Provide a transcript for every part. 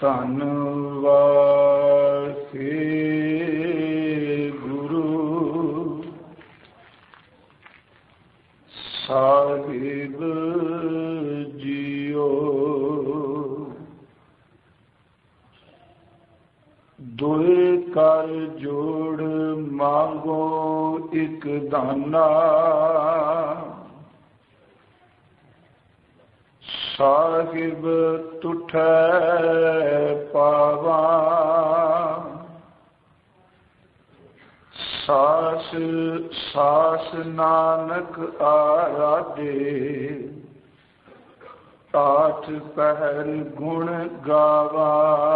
ਧੰਨ ਵਾਹਿਗੁਰੂ ਸਾਹਿਬ ਜੀਓ। ਦੋਏ ਕਰ ਜੋੜ ਮੰਗੋ ਇੱਕ ਦਾਨਾ, ਸਾਹਿਬ ਤੁਠੈ ਪਾਵਾ। ਸਾਸ ਸਾਸ ਨਾਨਕ ਆਰਾਧੇ, ਆਠ ਪਹਿਰ ਗੁਣ ਗਾਵਾ।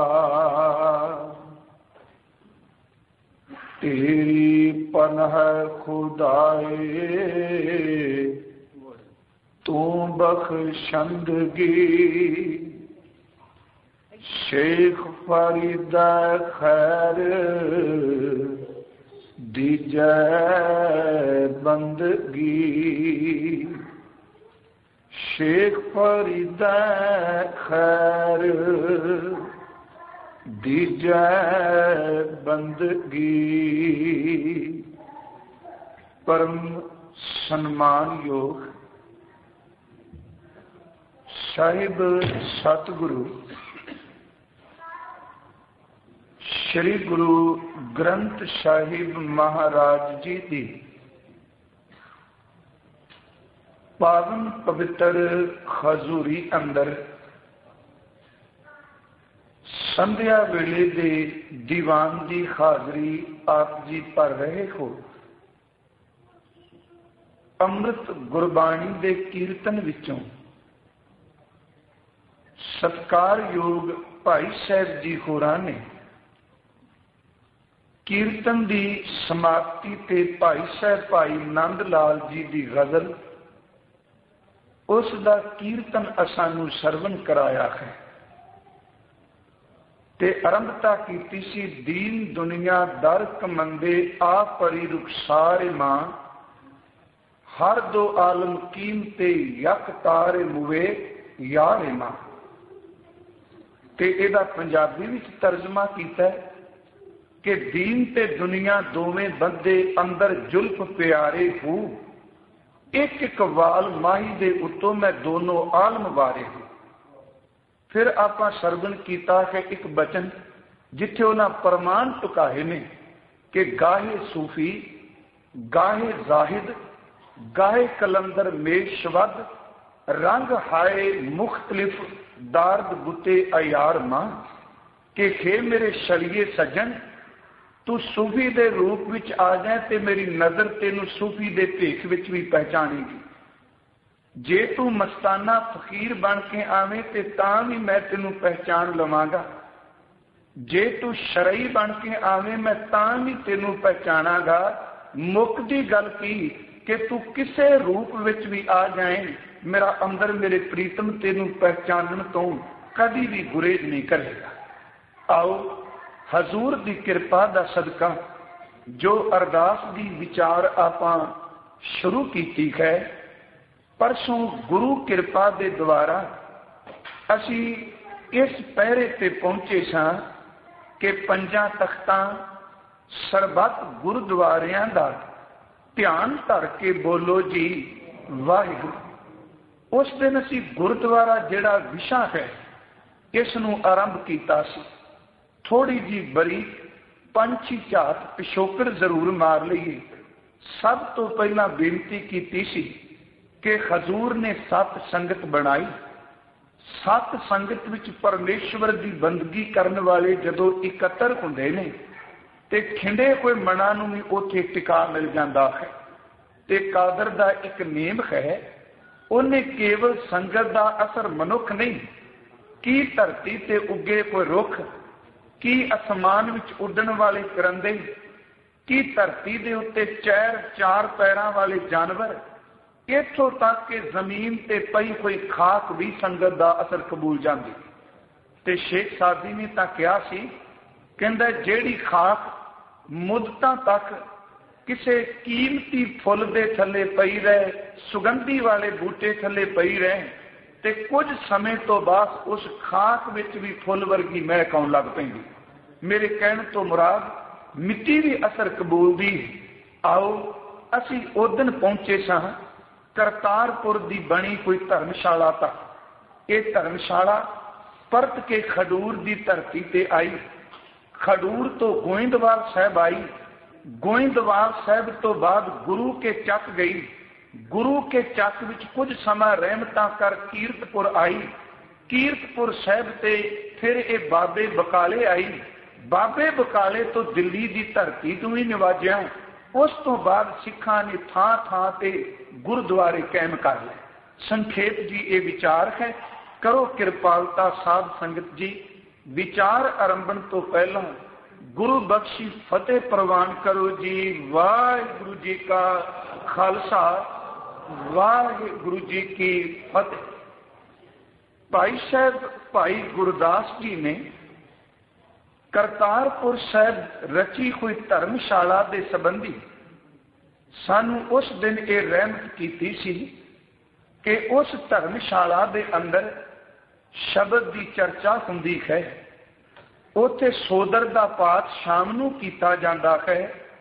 ਤੇਰੀ ਪਨਹ ਖੁਦਾਏ, ਤੂੰ ਬਖਸ਼ੰਦਗੀ। ਸ਼ੇਖ ਫਰੀਦਾ ਖੈਰ ਦੀਜੈ ਬੰਦਗੀ। ਸ਼ੇਖ ਫਰੀਦਾ ਖੈਰ ਦੀਜੈ ਬੰਦਗੀ। ਪਰਮ ਸਨਮਾਨਯੋਗ ਸਾਹਿਬ ਸਤਿਗੁਰੂ ਸ਼੍ਰੀ ਗੁਰੂ ਗ੍ਰੰਥ ਸਾਹਿਬ ਮਹਾਰਾਜ ਜੀ ਦੀ ਪਾਵਨ ਪਵਿੱਤਰ ਹਜ਼ੂਰੀ ਅੰਦਰ ਸੰਧਿਆ ਵੇਲੇ ਦੇ ਦੀਵਾਨ ਦੀ ਹਾਜ਼ਰੀ ਆਪ ਜੀ ਭਰ ਰਹੇ ਹੋ। ਅੰਮ੍ਰਿਤ ਗੁਰਬਾਣੀ ਦੇ ਕੀਰਤਨ ਵਿੱਚੋਂ ਸਤਿਕਾਰਯੋਗ ਭਾਈ ਸਾਹਿਬ ਜੀ ਹੋਰਾਂ ਨੇ ਕੀਰਤਨ ਦੀ ਸਮਾਪਤੀ ਤੇ ਭਾਈ ਸਾਹਿਬ ਭਾਈ ਨੰਦ ਲਾਲ ਜੀ ਦੀ ਗਜ਼ਲ, ਉਸ ਦਾ ਕੀਰਤਨ ਸਾਨੂੰ ਸਰਵਣ ਕਰਾਇਆ ਹੈ ਤੇ ਆਰੰਭਤਾ ਕੀਤੀ ਸੀ। ਦੀਨ ਦੁਨੀਆ ਦਰ ਕਮੰਦੇ ਆ ਪਰੀ ਰੁਖਸਾਰੇ ਮਾਂ, ਹਰ ਦੋ ਆਲਮ ਕੀਮਤੇ ਯਕ ਤਾਰੇ ਮੁਵੇ ਯਾਰੇ ਮਾਂ। ਤੇ ਇਹਦਾ ਪੰਜਾਬੀ ਵਿੱਚ ਤਰਜਮਾ ਕੀਤਾ ਕਿ ਦੀਨ ਤੇ ਦੁਨੀਆ ਦੋਵੇਂ ਬੰਦੇ ਅੰਦਰ ਜ਼ੁਲਫ ਪਿਆਰੇ ਹੋ, ਇੱਕ ਇੱਕ ਵਾਲ ਮਾਹੀ ਦੇ ਉੱਤੋਂ ਮੈਂ ਦੋਨੋਂ ਆਲਮ ਵਾਰੇ ਹੋ। ਫਿਰ ਆਪਾਂ ਸਰਵਣ ਕੀਤਾ ਕਿ ਇੱਕ ਬਚਨ ਜਿੱਥੇ ਉਹਨਾਂ ਪ੍ਰਮਾਣ ਟੁਕਾਏ ਨੇ ਕਿ ਗਾਹੇ ਸੂਫੀ, ਗਾਹੇ ਜ਼ਾਹਿਦ, ਗਾਹੇ ਕਲੰਦਰ ਮੇਸ਼ਵਦ, ਰੰਗ ਹਾਏ ਮੁਖਤਲਿਫ ਦਾਰਦ ਗੁੱਤੇ ਅਯਾਰ ਮਾਂ। ਕਿ ਖੇ ਮੇਰੇ ਸ਼ਰੀਏ ਸੱਜਣ, ਤੂੰ ਸੂਫੀ ਦੇ ਰੂਪ ਵਿੱਚ ਆ ਜਾਏ ਤੇ ਮੇਰੀ ਨਜ਼ਰ ਤੈਨੂੰ ਸੂਫੀ ਦੇ ਭੇਖ ਵਿੱਚ ਵੀ ਪਹਿਚਾਣੇਗੀ। ਜੇ ਤੂੰ ਮਸਤਾਨਾ ਫਕੀਰ ਬਣ ਕੇ ਆਵੇਂ ਤੇ ਤਾਂ ਵੀ ਮੈਂ ਤੈਨੂੰ ਪਹਿਚਾਣ ਲਵਾਂਗਾ। ਜੇ ਤੂੰ ਸ਼ਰਈ ਬਣ ਕੇ ਆਵੇਂ ਮੈਂ ਤਾਂ ਵੀ ਤੈਨੂੰ ਪਹਿਚਾਣਾਂਗਾ। ਮੁੱਕਦੀ ਗੱਲ ਕੀ ਕਿ ਤੂੰ ਕਿਸੇ ਰੂਪ ਵਿੱਚ ਵੀ ਆ ਜਾਏ, ਮੇਰਾ ਅੰਦਰ ਮੇਰੇ ਪ੍ਰੀਤਮ ਤੈਨੂੰ ਪਹਿਚਾਨਣ ਤੋਂ ਕਦੀ ਵੀ ਗੁਰੇਜ਼ ਨਹੀਂ ਕਰੇਗਾ। ਆਓ ਹਜ਼ੂਰ ਦੀ ਕਿਰਪਾ ਦਾ ਸਦਕਾ ਜੋ ਅਰਦਾਸ ਦੀ ਵਿਚਾਰ ਆਪਾਂ ਸ਼ੁਰੂ ਕੀਤੀ ਹੈ, ਪਰਸੋਂ ਗੁਰੂ ਕਿਰਪਾ ਦੇ ਦੁਆਰਾ ਅਸੀਂ ਇਸ ਪਹਿਰੇ ਤੇ ਪਹੁੰਚੇ ਸਾਂ ਕਿ ਪੰਜਾਂ ਤਖਤਾਂ ਸਰਬੱਤ ਗੁਰਦੁਆਰਿਆਂ ਦਾ ਧਿਆਨ ਧਰ ਕੇ ਬੋਲੋ ਜੀ ਵਾਹਿਗੁਰੂ। ਉਸ ਦਿਨ ਅਸੀਂ ਗੁਰਦੁਆਰਾ ਜਿਹੜਾ ਵਿਸ਼ਾ ਹੈ ਇਸ ਨੂੰ ਆਰੰਭ ਕੀਤਾ ਸੀ। ਥੋੜੀ ਜੀ ਬਰੀਕ ਪੰਛੀ ਝਾਤ ਪਿਛੋਕੜ ਜ਼ਰੂਰ ਮਾਰ ਲਈਏ। ਸਭ ਤੋਂ ਪਹਿਲਾਂ ਬੇਨਤੀ ਕੀਤੀ ਸੀ ਕਿ ਹਜ਼ੂਰ ਨੇ ਸਤ ਸੰਗਤ ਬਣਾਈ। ਸਤ ਸੰਗਤ ਵਿੱਚ ਪਰਮੇਸ਼ਵਰ ਦੀ ਬੰਦਗੀ ਕਰਨ ਵਾਲੇ ਜਦੋਂ ਇਕੱਤਰ ਹੁੰਦੇ ਨੇ ਤੇ ਖਿੰਡੇ ਹੋਏ ਮਨਾਂ ਨੂੰ ਵੀ ਉੱਥੇ ਟਿਕਾ ਮਿਲ ਜਾਂਦਾ ਹੈ। ਤੇ ਕਾਦਰ ਦਾ ਇੱਕ ਨੇਮ ਹੈ, ਉਹਨੇ ਕੇਵਲ ਸੰਗਤ ਦਾ ਅਸਰ ਮਨੁੱਖ ਨਹੀਂ, ਕੀ ਧਰਤੀ ਤੇ ਉੱਗੇ ਕੋਈ ਰੁੱਖ, ਕੀ ਅਸਮਾਨ ਵਿੱਚ ਉੱਡਣ ਵਾਲੇ ਪਰੰਦੇ, ਕੀ ਧਰਤੀ ਦੇ ਉੱਤੇ ਚਾਰ ਪੈਰਾਂ ਵਾਲੇ ਜਾਨਵਰ, ਇੱਥੋਂ ਤੱਕ ਕਿ ਜ਼ਮੀਨ ਤੇ ਪਈ ਹੋਈ ਖਾਕ ਵੀ ਸੰਗਤ ਦਾ ਅਸਰ ਕਬੂਲ ਜਾਂਦੀ। ਤੇ ਸ਼ੇਖ ਸਾਦੀ ਨੇ ਤਾਂ ਕਿਹਾ ਸੀ, ਕਹਿੰਦਾ ਜਿਹੜੀ ਖਾਕ ਮੁੱਦਤਾਂ ਤੱਕ ਕਿਸੇ ਕੀਮਤੀ ਫੁੱਲ ਦੇ ਥੱਲੇ ਪਈ ਰਹੇ, ਸੁਗੰਧੀ ਵਾਲੇ ਬੂਟੇ ਥੱਲੇ ਪਈ ਰਹੇ, ਤੇ ਕੁਝ ਸਮੇਂ ਤੋਂ ਬਾਅਦ ਉਸ ਖਾਕ ਵਿੱਚ ਵੀ ਫੁੱਲ ਵਰਗੀ ਮਹਿਕ ਆਉਣ ਲੱਗ ਪੈਂਦੀ। ਮੇਰੇ ਕਹਿਣ ਤੋਂ ਮੁਰਾਦ ਮਿੱਟੀ ਵੀ ਅਸਰ ਕਬੂਲਦੀ। ਆਓ ਅਸੀਂ ਉਸ ਦਿਨ ਪਹੁੰਚੇ ਸਾਂ ਕਰਤਾਰਪੁਰ ਦੀ ਬਣੀ ਕੋਈ ਧਰਮਸ਼ਾਲਾ ਤੱਕ। ਇਹ ਧਰਮਸ਼ਾਲਾ ਪਰਤ ਕੇ ਖਡੂਰ ਦੀ ਧਰਤੀ ਤੇ ਆਈ। ਖਡੂਰ ਤੋਂ ਗੋਇੰਦਵਾਲ ਸਾਹਿਬ ਆਈ। ਗੋਇੰਦਵਾਲ ਸਾਹਿਬ ਤੋਂ ਬਾਅਦ ਗੁਰੂ ਕੇ ਚੱਕ ਗਈ। ਗੁਰੂ ਕੇ ਚੱਕ ਵਿੱਚ ਕੁਝ ਸਮਾਂ ਰਹਿਮਤਾਂ ਕਰ ਕੀਰਤਪੁਰ ਆਈ। ਕੀਰਤਪੁਰ ਸਾਹਿਬ ਤੇ ਫਿਰ ਇਹ ਬਾਬੇ ਬਕਾਲੇ ਆਈ। ਬਾਬੇ ਬਕਾਲੇ ਤੋਂ ਦਿੱਲੀ ਦੀ ਧਰਤੀ ਤੋਂ ਵੀ ਨਿਵਾਜਿਆ। ਉਸ ਤੋਂ ਬਾਅਦ ਸਿੱਖਾਂ ਨੇ ਥਾਂ ਥਾਂ ਤੇ ਗੁਰਦੁਆਰੇ ਕਾਇਮ ਕਰ ਲਏ। ਸੰਖੇਪ ਜੀ ਇਹ ਵਿਚਾਰ ਹੈ। ਕਰੋ ਕਿਰਪਾਲਤਾ ਸਾਧ ਸੰਗਤ ਜੀ, ਵਿਚਾਰ ਆਰੰਭਣ ਤੋਂ ਪਹਿਲਾਂ ਗੁਰੂ ਬਖਸ਼ੀ ਫਤਿਹ ਪ੍ਰਵਾਨ ਕਰੋ ਜੀ। ਵਾਹਿਗੁਰੂ ਜੀ ਕਾ ਖਾਲਸਾ, ਵਾਹਿਗੁਰੂ ਜੀ ਕੀ ਫਤਿਹ। ਭਾਈ ਸਾਹਿਬ ਭਾਈ ਗੁਰਦਾਸ ਜੀ ਨੇ ਕਰਤਾਰਪੁਰ ਸਾਹਿਬ ਰਚੀ ਹੋਈ ਧਰਮਸ਼ਾਲਾ ਦੇ ਸੰਬੰਧੀ ਸਾਨੂੰ ਉਸ ਦਿਨ ਇਹ ਰਹਿਮਤ ਕੀਤੀ ਸੀ ਕਿ ਉਸ ਧਰਮਸ਼ਾਲਾ ਦੇ ਅੰਦਰ ਸ਼ਬਦ ਦੀ ਚਰਚਾ ਹੁੰਦੀ ਹੈ। ਉੱਥੇ ਸੋਦਰ ਦਾ ਪਾਠ ਸ਼ਾਮ ਨੂੰ ਕੀਤਾ ਜਾਂਦਾ ਹੈ।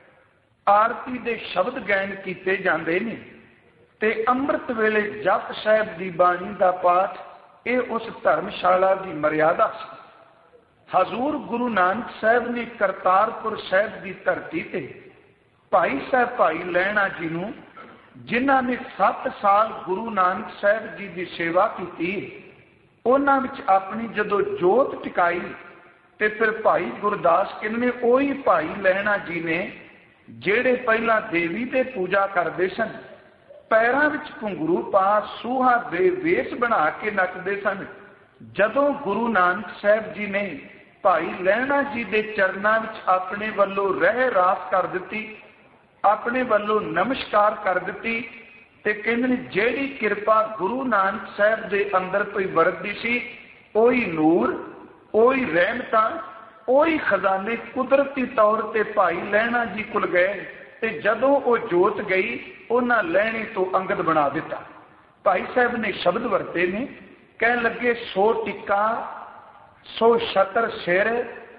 ਆਰਤੀ ਦੇ ਸ਼ਬਦ ਗਾਇਨ ਕੀਤੇ ਜਾਂਦੇ ਨੇ ਤੇ ਅੰਮ੍ਰਿਤ ਵੇਲੇ ਜਪ ਸਾਹਿਬ ਦੀ ਬਾਣੀ ਦਾ ਪਾਠ ਇਹ ਉਸ ਧਰਮਸ਼ਾਲਾ ਦੀ ਮਰਿਆਦਾ ਸੀ। ਹਜ਼ੂਰ ਗੁਰੂ ਨਾਨਕ ਸਾਹਿਬ ਨੇ ਕਰਤਾਰਪੁਰ ਸਾਹਿਬ ਦੀ ਧਰਤੀ ਤੇ ਭਾਈ ਸਾਹਿਬ ਭਾਈ ਲਹਿਣਾ ਜੀ ਨੂੰ, ਜਿਨ੍ਹਾਂ ਨੇ 7 ਸਾਲ ਗੁਰੂ ਨਾਨਕ ਸਾਹਿਬ ਜੀ ਦੀ ਸੇਵਾ ਕੀਤੀ, ਉਹਨਾਂ ਵਿੱਚ ਆਪਣੀ ਜਦੋਂ ਜੋਤ ਟਿਕਾਈ ਤੇ ਫਿਰ ਭਾਈ ਗੁਰਦਾਸ ਕਹਿੰਦੇ ਉਹੀ ਭਾਈ ਲਹਿਣਾ ਜੀ ਨੇ ਜਿਹੜੇ ਪਹਿਲਾਂ ਦੇਵੀ ਤੇ ਪੂਜਾ ਕਰਦੇ ਸਨ, ਪੈਰਾਂ ਵਿੱਚ ਘੁੰਗਰੂ ਪਾ ਸੂਹਾ ਦੇ ਵੇਸ ਬਣਾ ਕੇ ਨੱਚਦੇ ਸਨ। ਜਦੋਂ ਗੁਰੂ ਨਾਨਕ ਸਾਹਿਬ ਜੀ ਨੇ ਭਾਈ ਲਹਿਣਾ ਜੀ ਦੇ ਚਰਨਾਂ ਵਿੱਚ ਆਪਣੇ ਵੱਲੋਂ ਰਹਿ ਰਾਸ ਕਰ ਦਿੱਤੀ, ਆਪਣੇ ਵੱਲੋਂ ਨਮਸਕਾਰ ਕਰ ਦਿੱਤੀ ਤੇ ਕਹਿੰਦੇ ਨੇ ਜਿਹੜੀ ਕਿਰਪਾ ਗੁਰੂ ਨਾਨਕ ਸਾਹਿਬ ਦੇ ਅੰਦਰ ਕੋਈ ਵਰਤਦੀ ਸੀ, ਉਹੀ ਨੂਰ, ਉਹੀ ਰਹਿਮਤਾਂ, ਉਹੀ ਖਜ਼ਾਨੇ ਕੁਦਰਤੀ ਤੌਰ ਤੇ ਭਾਈ ਲਹਿਣਾ ਜੀ ਕੋਲ ਗਏ ਤੇ ਜਦੋਂ ਉਹ ਜੋਤ ਗਈ ਉਹਨਾਂ ਲਹਿਣੇ ਤੋਂ ਅੰਗਦ ਬਣਾ ਦਿੱਤਾ। ਭਾਈ ਸਾਹਿਬ ਨੇ ਸ਼ਬਦ ਵਰਤੇ ਨੇ, ਕਹਿਣ ਲੱਗੇ ਸੋ ਟਿੱਕਾ ਸੋ ਛਤਰ ਸਿਰ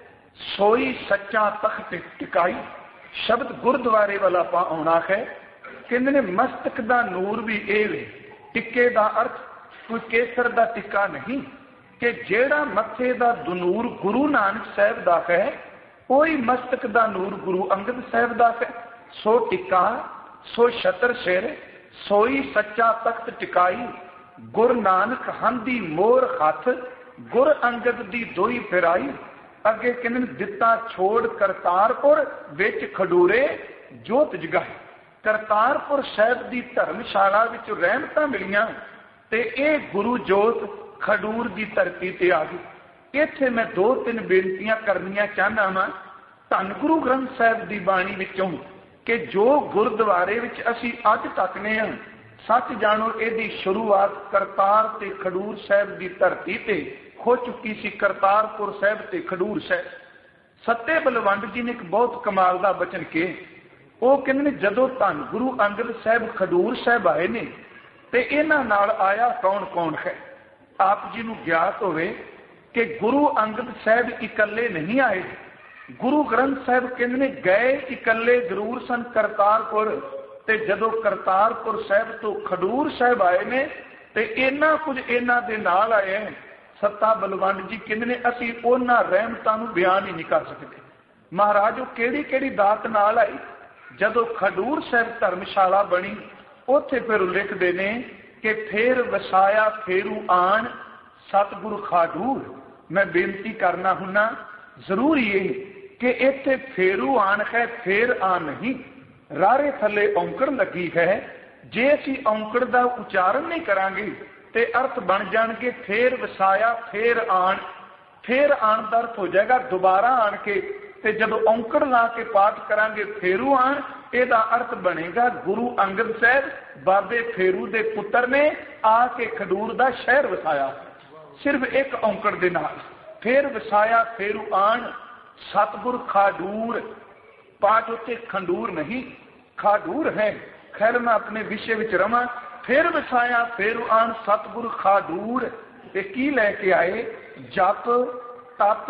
ਸੋਈ ਸੱਚਾ ਤਖਤ ਟਿਕਾਈ। ਸ਼ਬਦ ਗੁਰਦੁਆਰੇ ਵਾਲਾ ਪਾ ਆਉਣਾ ਹੈ। ਕਹਿੰਦੇ ਨੇ ਮਸਤਕ ਦਾ ਨੂਰ ਵੀ ਇਹ ਵੇ। ਟਿੱਕੇ ਦਾ ਅਰਥ ਕੋਈ ਕੇਸਰ ਦਾ ਟਿੱਕਾ ਨਹੀਂ, ਕਿ ਜਿਹੜਾ ਮੱਥੇ ਦਾ ਦਨੂਰ ਗੁਰੂ ਨਾਨਕ ਸਾਹਿਬ ਦਾ ਹੈ ਉਹੀ ਮਸਤਕ ਦਾ ਨੂਰ ਗੁਰੂ ਅੰਗਦ ਸਾਹਿਬ ਦਾ ਹੈ। ਸੋ ਟਿੱਕਾ ਸੋ ਛਤਰ ਸਿਰ ਸੋਈ ਸੱਚਾ ਤਖਤ ਟਿਕਾਈ। ਗੁਰ ਨਾਨਕ ਹੰਦੀ ਮੋਰ ਹੱਥ ਗੁਰ ਅੰਗਦ ਦੀ ਦੋਈ ਫਿਰਾਈ। ਅੱਗੇ ਕਹਿੰਦੇ ਦਿੱਤਾ ਛੋੜ ਕਰਤਾਰਪੁਰ ਵਿੱਚ ਖਡੂਰੇ ਜੋਤ ਜਗਾਈ। ਕਰਤਾਰਪੁਰ ਸਾਹਿਬ ਦੀ ਧਰਮਸ਼ਾਲਾ ਵਿੱਚ ਰਹਿਮਤਾਂ ਮਿਲੀਆਂ ਤੇ ਇਹ ਗੁਰੂ ਜੋਤ ਖਡੂਰ ਦੀ ਧਰਤੀ ਤੇ ਆ ਗਈ। ਇੱਥੇ ਮੈਂ 2-3 ਬੇਨਤੀਆਂ ਕਰਨੀਆਂ ਚਾਹੁੰਦਾ ਹਾਂ ਧੰਨ ਗੁਰੂ ਗ੍ਰੰਥ ਸਾਹਿਬ ਦੀ ਬਾਣੀ ਵਿੱਚੋਂ, ਕਿ ਜੋ ਗੁਰਦੁਆਰੇ ਵਿੱਚ ਅਸੀਂ ਅੱਜ ਤੱਕਨੇ ਹਾਂ, ਸੱਚ ਜਾਣੋ ਇਹਦੀ ਸ਼ੁਰੂਆਤ ਕਰਤਾਰ ਤੇ ਖਡੂਰ ਸਾਹਿਬ ਦੀ ਧਰਤੀ ਤੇ ਹੋ ਚੁੱਕੀ ਸੀ। ਕਰਤਾਰਪੁਰ ਸਾਹਿਬ ਤੇ ਖਡੂਰ ਸਾਹਿਬ। ਸੱਤੇ ਬਲਵੰਡ ਜੀ ਨੇ ਇੱਕ ਬਹੁਤ ਕਮਾਲ ਦਾ ਬਚਨ ਕਿਹਾ। ਉਹ ਕਹਿੰਦੇ ਨੇ ਜਦੋਂ ਧੰਨ ਗੁਰੂ ਅੰਗਦ ਸਾਹਿਬ ਖਡੂਰ ਸਾਹਿਬ ਆਏ ਨੇ ਤੇ ਇਹਨਾਂ ਨਾਲ ਆਇਆ ਕੌਣ ਕੌਣ ਹੈ। ਆਪ ਜੀ ਨੂੰ ਗਿਆਤ ਹੋਵੇ ਕਿ ਗੁਰੂ ਅੰਗਦ ਸਾਹਿਬ ਇਕੱਲੇ ਨਹੀਂ ਆਏ। ਗੁਰੂ ਗ੍ਰੰਥ ਸਾਹਿਬ ਕਹਿੰਦੇ ਨੇ ਗਏ ਇਕੱਲੇ ਜ਼ਰੂਰ ਸਨ ਕਰਤਾਰਪੁਰ, ਤੇ ਜਦੋਂ ਕਰਤਾਰਪੁਰ ਸਾਹਿਬ ਤੋਂ ਖਡੂਰ ਸਾਹਿਬ ਆਏ ਨੇ ਤੇ ਇੰਨਾ ਕੁਝ ਇਹਨਾਂ ਦੇ ਨਾਲ ਆਏ। ਸੱਤਾ ਬਲਵੰਡ ਜੀ ਕਹਿੰਦੇ ਨੇ ਅਸੀਂ ਉਹਨਾਂ ਰਹਿਮਤਾਂ ਨੂੰ ਬਿਆਨ ਹੀ ਨਹੀਂ ਕਰ ਸਕਦੇ। ਮਹਾਰਾਜ ਉਹ ਕਿਹੜੀ ਕਿਹੜੀ ਦਾਤ ਨਾਲ ਆਈ। ਜਦੋਂ ਖਡੂਰ ਸਾਹਿਬ ਧਰਮਸ਼ਾਲਾ ਬਣੀ ਉੱਥੇ ਫਿਰ ਲਿਖਦੇ ਨੇ ਕਿ ਫੇਰ ਵਸਾਇਆ ਫੇਰੂ ਆਣ ਸਤਿਗੁਰੂ ਖਾਡੂਰ। ਮੈਂ ਬੇਨਤੀ ਕਰਨਾ ਹੁੰਨਾ ਜ਼ਰੂਰੀ ਇਹ ਕਿ ਇੱਥੇ ਫੇਰੂ ਆਣ ਹੈ, ਫੇਰ ਆ ਨਹੀਂ। ਰਾਰੇ ਥੱਲੇ ਔਂਕੜ ਲੱਗੀ ਹੈ। ਜੇ ਅਸੀਂ ਔਂਕੜ ਦਾ ਉਚਾਰਨ ਨਹੀਂ ਕਰਾਂਗੇ ਤੇ ਅਰਥ ਬਣ ਜਾਣਗੇ ਫੇਰ ਵਸਾਇਆ ਫੇਰ ਆਣ। ਫੇਰ ਆਣ ਦਾ ਅਰਥ ਹੋ ਜਾਏਗਾ ਦੁਬਾਰਾ ਆਣ ਕੇ, ਤੇ ਜਦੋਂ ਔਂਕੜ ਲਾ ਕੇ ਪਾਠ ਕਰਾਂਗੇ ਫੇਰੂ ਆਣ, ਇਹਦਾ ਅਰਥ ਬਣੇਗਾ ਗੁਰੂ ਅੰਗਦ ਸਾਹਿਬ ਬਾਬੇ ਫੇਰੂ ਦੇ ਪੁੱਤਰ ਨੇ ਆ ਕੇ ਖਡੂਰ ਦਾ ਸ਼ਹਿਰ ਵਸਾਇਆ। ਸਿਰਫ ਇੱਕ ਔਂਕੜ ਦੇ ਨਾਲ ਫੇਰ ਵਸਾਇਆ ਫੇਰੂ ਆਣ ਸਤਿਗੁਰ ਖਾਡੂਰ। ਪਾਠ ਉੱਤੇ ਖੰਡੂਰ ਨਹੀਂ ਖਾਡੂਰ ਹੈ। ਖੈਰ ਮੈਂ ਆਪਣੇ ਵਿਸ਼ੇ ਵਿੱਚ ਰਵਾਂ, फिर वसाया फेरू आन सतगुर खाडूर। ते की लैके आए? जप तप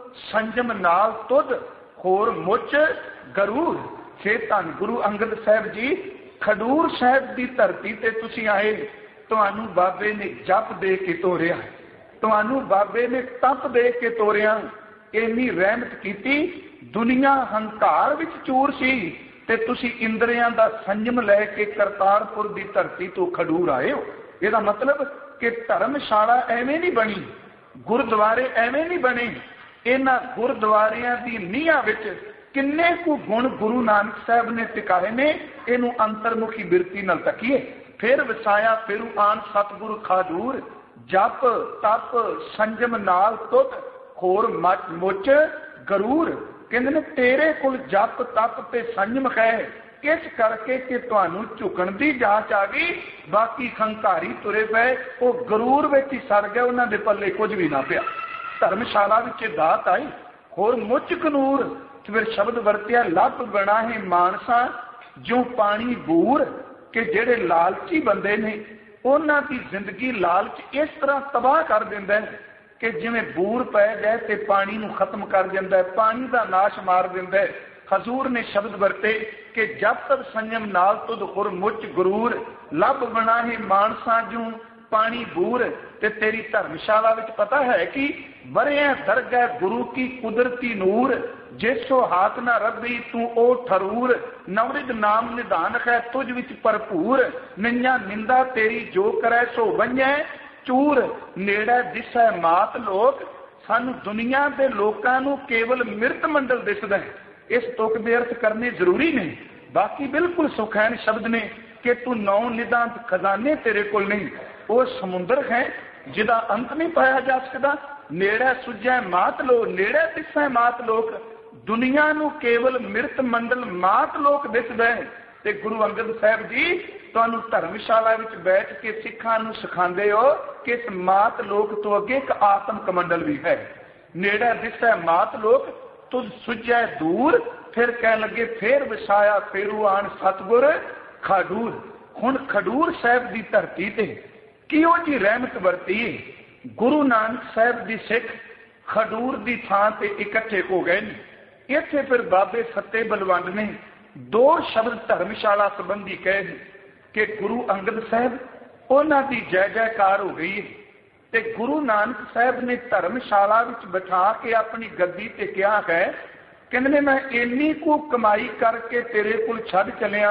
संजम नाल तुद होर मुच गरूर। छे धन गुरु अंगद साहब जी खडूर साहब की धरती ते तुसी आए, तुहानू बाबे ने जप दे के तोरिया, तुहानू बाबे ने तप दे के तोरिया। इन्नी रहमत कीती, दुनिया हंकार विच चूर सी ते तुसी इंद्रियां दा संयम लैके करतारपुर की धरती तो खडूर आए हो। इसका मतलब कि धर्मशाला एवें नहीं बनी, गुरुद्वारे एवें नहीं बने। इन्हां गुरुद्वारियां दी नीहां विच किन्ने कु गुण गुरु नानक साहब ने टिकाए ने। इनू अंतरमुखी बिरती नाल तकीए। फिर वसाया फिर आन सतगुरु खाडूर। जप तप संजम नाल तुत होर मुच गरूर। कहते ने तेरे कोल जप तप ते संयम है, इस करके कि तुहानू झुकण दी जांच आ गई। बाकी खंकारी तुरे पे वो गरूर विच ही सड़ गए, उन्हां दे पल्ले कुछ भी ना पिया। धर्मशाला विच दात आई होर मुच कनूर। फिर शब्द वरतिया लभ बना है मानसा जो पानी बूर। कि जेड़े लालची बंदे ने उन्हां दी जिंदगी लालच इस तरह तबाह कर दिंदा है कि जिवें बूर पै जाए ते पानी नूं खत्म कर दिंदा है, पानी दा नाश मार दिंदा है। हजूर ने शब्द वरते कि जब तक संयम नाल तुद खुर मुच गुरूर। लभ बना है मानसा जू पानी बूर। ते तेरी धर्मशाला विच पता है कि वरिया दरगह गुरु की कुदरती नूर। जिसो हाथ न रबी तू ओ ठरूर। नवरिद नाम निधान है तुझ विच भरपूर। निंजा निंदा तेरी जो करे सो बंजै चूर। नेड़े दिसै मात लोक, सानू दुनिया के लोकां नू केवल मृत मंडल दिसदा है। इस तुक दे अर्थ करने जरूरी ने, बाकी बिल्कुल सुखैन शब्द ने कि तू नौ निदांत खजाने तेरे कोल नहीं। वो समुंदर है जिदा अंत नहीं पाया जा सकता। नेड़े सुझै मात लो, नेड़े दिसै मात लोक। दुनिया नू केवल मृत मंडल मात लोक दिसदा है। ते गुरु अंगद साहब जी तुहानू धर्मशाला विच बैठ के सिखां नू सिखांदे हो कि इस मात लोक तो अगे एक आत्म कमंडल भी है। नेड़े दिसै मात लोक तुझ सुझै दूर। फिर कह लगे फिर वसाया फेरू आन सतगुर खाडूर। हुण खडूर साहब की धरती ते किहो जी रहमत वरती। गुरु नानक साहब की सिख खडूर की थां ते इकट्ठे हो गए। इत्थे फिर बाबे फतेह बलवंड ने दो शब्द धर्मशाला संबंधी कहे कि गुरु अंगद साहब उन्हां दी जय जयकार हो गई है। ते गुरु नानक साहब ने धर्मशाला विच बिठा के अपनी गद्दी ते कहा है, कहंदे मैं इन्नी को कमाई करके तेरे कोल छड्ड चलिया,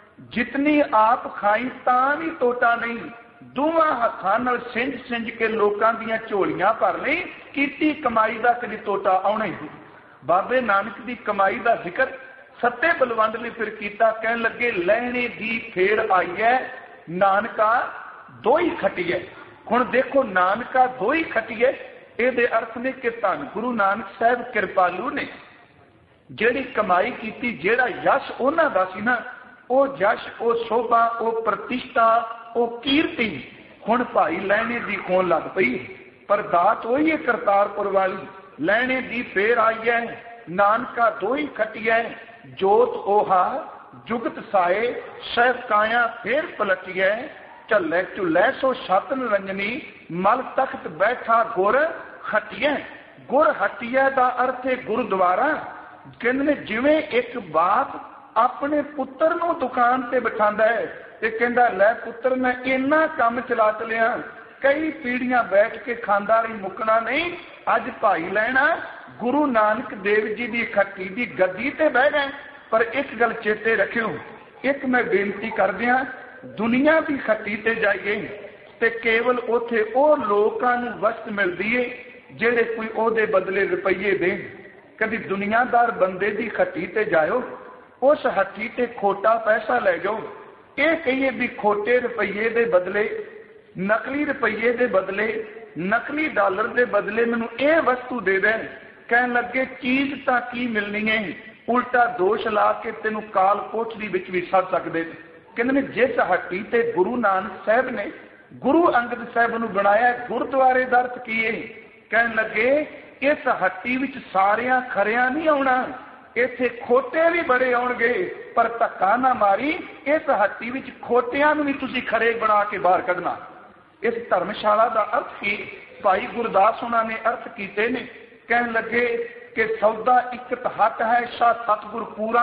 जितनी आप खाई तां भी टोटा नहीं। दोवां हत्थां नाल सिंज सिंज के लोकां दीयां झोलियां भर लई, कीती कमाई दा कदी टोटा आउणा ही। बाबे नानक दी कमाई दा जिक्र सत्ते बलवंड ने फिर कीता। कहण लगे लहणे दी फेर आई है, नानका दो ही खटिए। हुण देखो नानका दो ही खटिए, इहदे अर्थ ने कि धन गुरु नानक साहब कृपालू ने जिहड़ी कमाई कीती, जिहड़ा यश उन्हां दा सी ना, वो यश वो शोभा वो प्रतिष्ठा वो कीर्ति हुण भाई लहणे दी होण लग पई। पर दात वही है करतारपुर वाली। लहणे दी फेर आई है, नानका दो ही खटिए। जोत ओहा जुगत साए, सह काया फेर पलटिए। झल्ले झुल्लै सो छत निरंजनी, मल तख्त बैठा गुर हटिए। गुर हटिए दा अर्थ है गुरुद्वारा। कहंदे ने जिवें एक बाप अपने पुत्र नूं दुकान ते बिठांदा है ते कहंदा लै पुत्र मैं इन्ना काम चला चलिया, कई पीढ़ियां बैठ के खांदा रही मुकना नहीं। अज भाई लैना गुरु नानक देव जी की खट्टी की गद्दी ते बह गए। पर एक गल चेते रखियो, एक मैं बेनती कर दिया, दुनिया की खट्टी ते जाइए ते केवल उथे वो लोकां नूं वस्त मिलदी है जेड़े कोई ओदे बदले रुपये देन। कभी दुनियादार बंदे की खट्टी ते जाओ, उस हट्टी ते खोटा पैसा ले जाओ। ये कहिए भी खोटे रुपये के बदले, नकली रुपये के बदले, नकली डॉलर के बदले मैनू ये वस्तु दे दे। कहन लगे चीज तां की मिलनी है, उल्टा दोष ला के तेनू काल कोठरी विच भी सड़ सकदे। कहंदे जिस हट्टी ते गुरु नानक साहब ने गुरु अंगद साहब नू बनाया, गुरुद्वारे दा अर्थ की है। कहन लगे इस हट्टी विच सारियां खरियां नहीं आउणा, ਇੱਥੇ ਖੋਟੇ ਵੀ ਬੜੇ ਆਉਣਗੇ, ਪਰ ਧੱਕਾ ਨਾ ਮਾਰੀ, ਇਸ ਹੱਟੀ ਵਿੱਚ ਖੋਟਿਆਂ ਨੂੰ ਵੀ ਤੁਸੀਂ ਖਰੇ ਬਣਾ ਕੇ ਬਾਹਰ ਕੱਢਣਾ। ਇਸ ਧਰਮਸ਼ਾਲਾ ਦਾ ਅਰਥ ਕੀ? ਭਾਈ ਗੁਰਦਾਸ ਉਹਨਾਂ ਨੇ ਅਰਥ ਕੀਤੇ ਨੇ। ਕਹਿਣ ਲੱਗੇ ਕਿ ਸੌਦਾ ਇਕਤ ਹੱਟ ਹੈ, ਸ਼ਾਹ ਸਤਿਗੁਰ ਪੂਰਾ,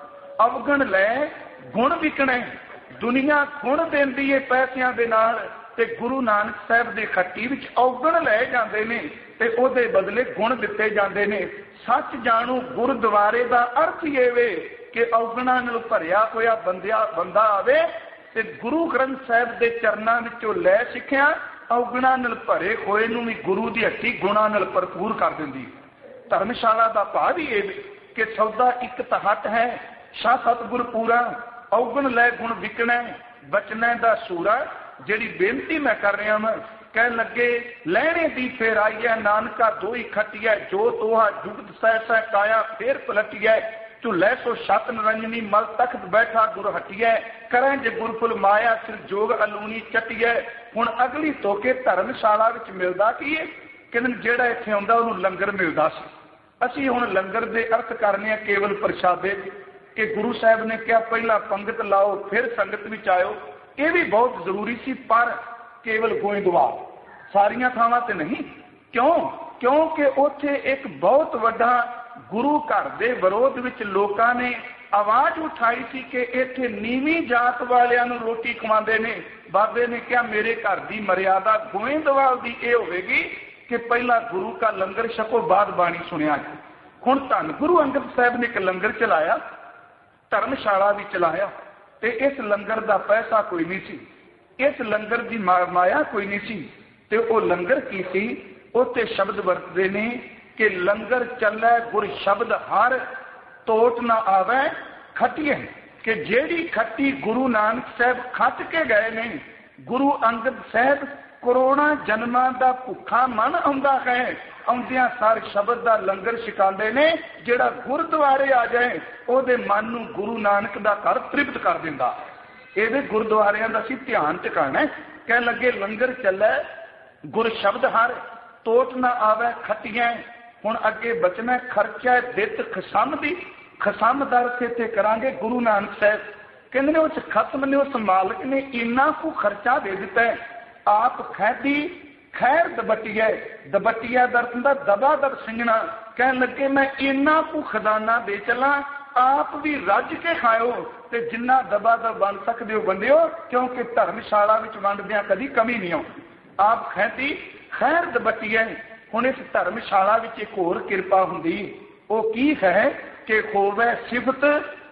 ਅਵਗਣ ਲੈ ਗੁਣ ਵਿਕਣੇ। ਦੁਨੀਆ ਗੁਣ ਦਿੰਦੀ ਹੈ ਪੈਸਿਆਂ ਦੇ ਨਾਲ, ਤੇ ਗੁਰੂ ਨਾਨਕ ਸਾਹਿਬ ਦੇ ਖੱਟੀ ਵਿੱਚ ਅਵਗਣ ਲਏ ਜਾਂਦੇ ਨੇ ਤੇ ਉਹਦੇ ਬਦਲੇ ਗੁਣ ਦਿੱਤੇ ਜਾਂਦੇ ਨੇ। ਸੱਚ ਜਾਣੂ ਗੁਰਦੁਆਰੇ ਦਾ ਅਰਥ ਇਹ ਵੇ ਕਿ ਅਵਗਣਾਂ ਨਾਲ ਭਰਿਆ ਹੋਇਆ ਬੰਦਾ ਆਵੇ ਤੇ ਗੁਰੂ ਗ੍ਰੰਥ ਸਾਹਿਬ ਦੇ ਚਰਨਾਂ ਵਿੱਚੋਂ ਲੈ ਸਿੱਖਿਆ, ਅਵਗਣਾਂ ਨਾਲ ਭਰੇ ਹੋਏ ਨੂੰ ਵੀ ਗੁਰੂ ਦੀ ਹੱਟੀ ਗੁਣਾਂ ਨਾਲ ਭਰਪੂਰ ਕਰ ਦਿੰਦੀ। ਧਰਮਸ਼ਾਲਾ ਦਾ ਭਾਵ ਹੀ ਇਹ ਕਿ ਸੌਦਾ ਇੱਕ ਤਹੱਟ ਹੈ, ਸ਼ਾਹ ਸਤਿਗੁਰ ਪੂਰਾ, ਅਵਗਣ ਲੈ ਗੁਣ ਵਿਕਣਾ, ਬਚਨਾ ਦਾ ਸੂਰਾ। ਜਿਹੜੀ ਬੇਨਤੀ ਮੈਂ ਕਰ ਰਿਹਾ ਹਾਂ, ਕਹਿਣ ਲੱਗੇ ਲੈਣੇ ਦੀ ਫੇਰ ਆਈਐ, ਨਾਨਕਾ ਦੋਈ ਖੱਟੀਐ, ਜੋ ਤੋਹਾ ਜੁਗਤ ਸਹਿ ਸਹਿ ਕਾਇਆ ਫੇਰ ਪਲਟੀਐ। ਝੁੱਲੇ ਸੋ ਛਤ ਨਰੰਜਨੀ ਮਲ ਤਖਤ ਬੈਠਾ ਗੁਰ ਹਟੀਐ, ਕਰਾਂ ਜੇ ਗੁਰਫੁਲ ਮਾਇਆ ਸਿਰ ਜੋਗ ਅਲੂਣੀ ਚਟੀਐ। ਹੁਣ ਅਗਲੀ ਤੋਕੇ ਧਰਮਸ਼ਾਲਾ ਵਿੱਚ ਮਿਲਦਾ ਕੀ ਹੈ? ਕਹਿੰਦੇ ਜਿਹੜਾ ਇੱਥੇ ਆਉਂਦਾ ਉਹਨੂੰ ਲੰਗਰ ਮਿਲਦਾ ਸੀ। ਅਸੀਂ ਹੁਣ ਲੰਗਰ ਦੇ ਅਰਥ ਕਰਨੇ ਆ ਕੇਵਲ ਪ੍ਰਸ਼ਾਦੇ, ਕਿ ਗੁਰੂ ਸਾਹਿਬ ਨੇ ਕਿਹਾ ਪਹਿਲਾਂ ਪੰਗਤ ਲਾਓ ਫਿਰ ਸੰਗਤ ਵਿੱਚ ਆਇਓ। ਇਹ ਵੀ ਬਹੁਤ ਜ਼ਰੂਰੀ ਸੀ, ਪਰ ਕੇਵਲ ਗੋਇੰਦਵਾਲ, ਸਾਰੀਆਂ ਥਾਵਾਂ ਤੇ ਨਹੀਂ। ਕਿਉਂ? ਕਿਉਂਕਿ ਉੱਥੇ ਇੱਕ ਬਹੁਤ ਵੱਡਾ ਗੁਰੂ ਘਰ ਦੇ ਵਿਰੋਧ ਵਿੱਚ ਲੋਕਾਂ ਨੇ ਆਵਾਜ਼ ਉਠਾਈ ਸੀ ਕਿ ਇੱਥੇ ਨੀਵੀਂ ਜਾਤ ਵਾਲਿਆਂ ਨੂੰ ਰੋਟੀ ਖਵਾਉਂਦੇ ਨੇ। ਬਾਬੇ ਨੇ ਕਿਹਾ ਮੇਰੇ ਘਰ ਦੀ ਮਰਿਆਦਾ ਗੋਇੰਦਵਾਲ ਦੀ ਇਹ ਹੋਵੇਗੀ ਕਿ ਪਹਿਲਾਂ ਗੁਰੂ ਕਾ ਲੰਗਰ ਛਕੋ, ਬਾਅਦ ਬਾਣੀ ਸੁਣਿਆ। ਹੁਣ ਧੰਨ ਗੁਰੂ ਅੰਗਦ ਸਾਹਿਬ ਨੇ ਇੱਕ ਲੰਗਰ ਚਲਾਇਆ, ਧਰਮਸ਼ਾਲਾ ਵੀ ਚਲਾਇਆ, ਤੇ ਇਸ ਲੰਗਰ ਦਾ ਪੈਸਾ ਕੋਈ ਨਹੀਂ ਸੀ, ਇਸ ਲੰਗਰ ਦੀ ਮਾਇਆ ਕੋਈ ਨਹੀਂ ਸੀ। ਤੇ ਉਹ ਲੰਗਰ ਕੀ ਸੀ? ਉੱਥੇ ਸ਼ਬਦ ਵਰਤਦੇ ਨੇ ਕਿ ਲੰਗਰ ਚੱਲੈ ਗੁਰ ਸ਼ਬਦ ਹਰ, ਤੋਟ ਨਾ ਆਵੇ ਖੱਟੀਏ। ਕਿ ਜਿਹੜੀ ਖੱਟੀ ਗੁਰੂ ਨਾਨਕ ਸਾਹਿਬ ਖੱਟ ਕੇ ਗਏ ਨੇ, ਗੁਰੂ ਅੰਗਦ ਸਾਹਿਬ ਕਰੋੜਾਂ ਜਨਮਾਂ ਦਾ ਭੁੱਖਾ ਮਨ ਆਉਂਦਾ ਹੈ, ਆਉਂਦਿਆਂ ਸਾਰ ਸ਼ਬਦ ਦਾ ਲੰਗਰ ਛਕਾਉਂਦੇ ਨੇ। ਜਿਹੜਾ ਗੁਰਦੁਆਰੇ ਆ ਜਾਏ ਉਹਦੇ ਮਨ ਨੂੰ ਗੁਰੂ ਨਾਨਕ ਦਾ ਘਰ ਤ੍ਰਿਪਤ ਕਰ ਦਿੰਦਾ। ਇਹਦੇ ਗੁਰਦੁਆਰਿਆਂ ਦਾ ਅਸੀਂ ਧਿਆਨ ਟਿਕਾਣਾ। ਕਹਿਣ ਲੱਗੇ ਲੰਗਰ ਚੱਲੇ ਗੁਰ ਸ਼ਬਦ ਹਰ, ਤੋਟ ਨਾ ਆਵੇ ਖੱਟੀਆਂ। ਹੁਣ ਅੱਗੇ ਬਚਨਾ ਖਰਚਾ ਦਿੱਤ ਖਸਮ ਦੀ, ਖਸਮ ਦਾ ਅਰਥ ਇੱਥੇ ਕਰਾਂਗੇ ਗੁਰੂ ਨਾਨਕ ਸਾਹਿਬ। ਕਹਿੰਦੇ ਨੇ ਉਸ ਖਸਮ ਨੇ, ਉਸ ਮਾਲਕ ਨੇ ਇੰਨਾ ਕੁ ਖਰਚਾ ਦੇ ਦਿੱਤਾ ਹੈ। ਆਪ ਖੈਦੀ ਖੈਰ ਦਬਟੀਐ, ਦਬਟੀਆ ਦਰਦ ਹੁੰਦਾ ਦਬਾ ਦਬ ਸਿੰਘਣਾ। ਕਹਿਣ ਲੱਗੇ ਮੈਂ ਇੰਨਾ ਕੁ ਖਜ਼ਾਨਾ ਦੇ ਚੱਲਾਂ, ਆਪ ਵੀ ਰੱਜ ਕੇ ਖਾਇਓ ਤੇ ਜਿੰਨਾ ਦਬਾ ਦਬ ਬਣ ਸਕਦੇ ਹੋ ਵੰਡਿਓ, ਕਿਉਂਕਿ ਧਰਮਸ਼ਾਲਾ ਵਿੱਚ ਵੰਡਦਿਆਂ ਕਦੀ ਕਮੀ ਨਹੀਂ ਆਉਂਦੀ। ਆਪ ਖੈਦੀ ਖੈਰ ਦਬਟੀਐ। ਹੁਣ ਇਸ ਧਰਮਸ਼ਾਲਾ ਵਿੱਚ ਇੱਕ ਹੋਰ ਕਿਰਪਾ ਹੁੰਦੀ, ਉਹ ਕੀ ਹੈ ਕਿ ਹੋਵੇ ਸਿਫਤ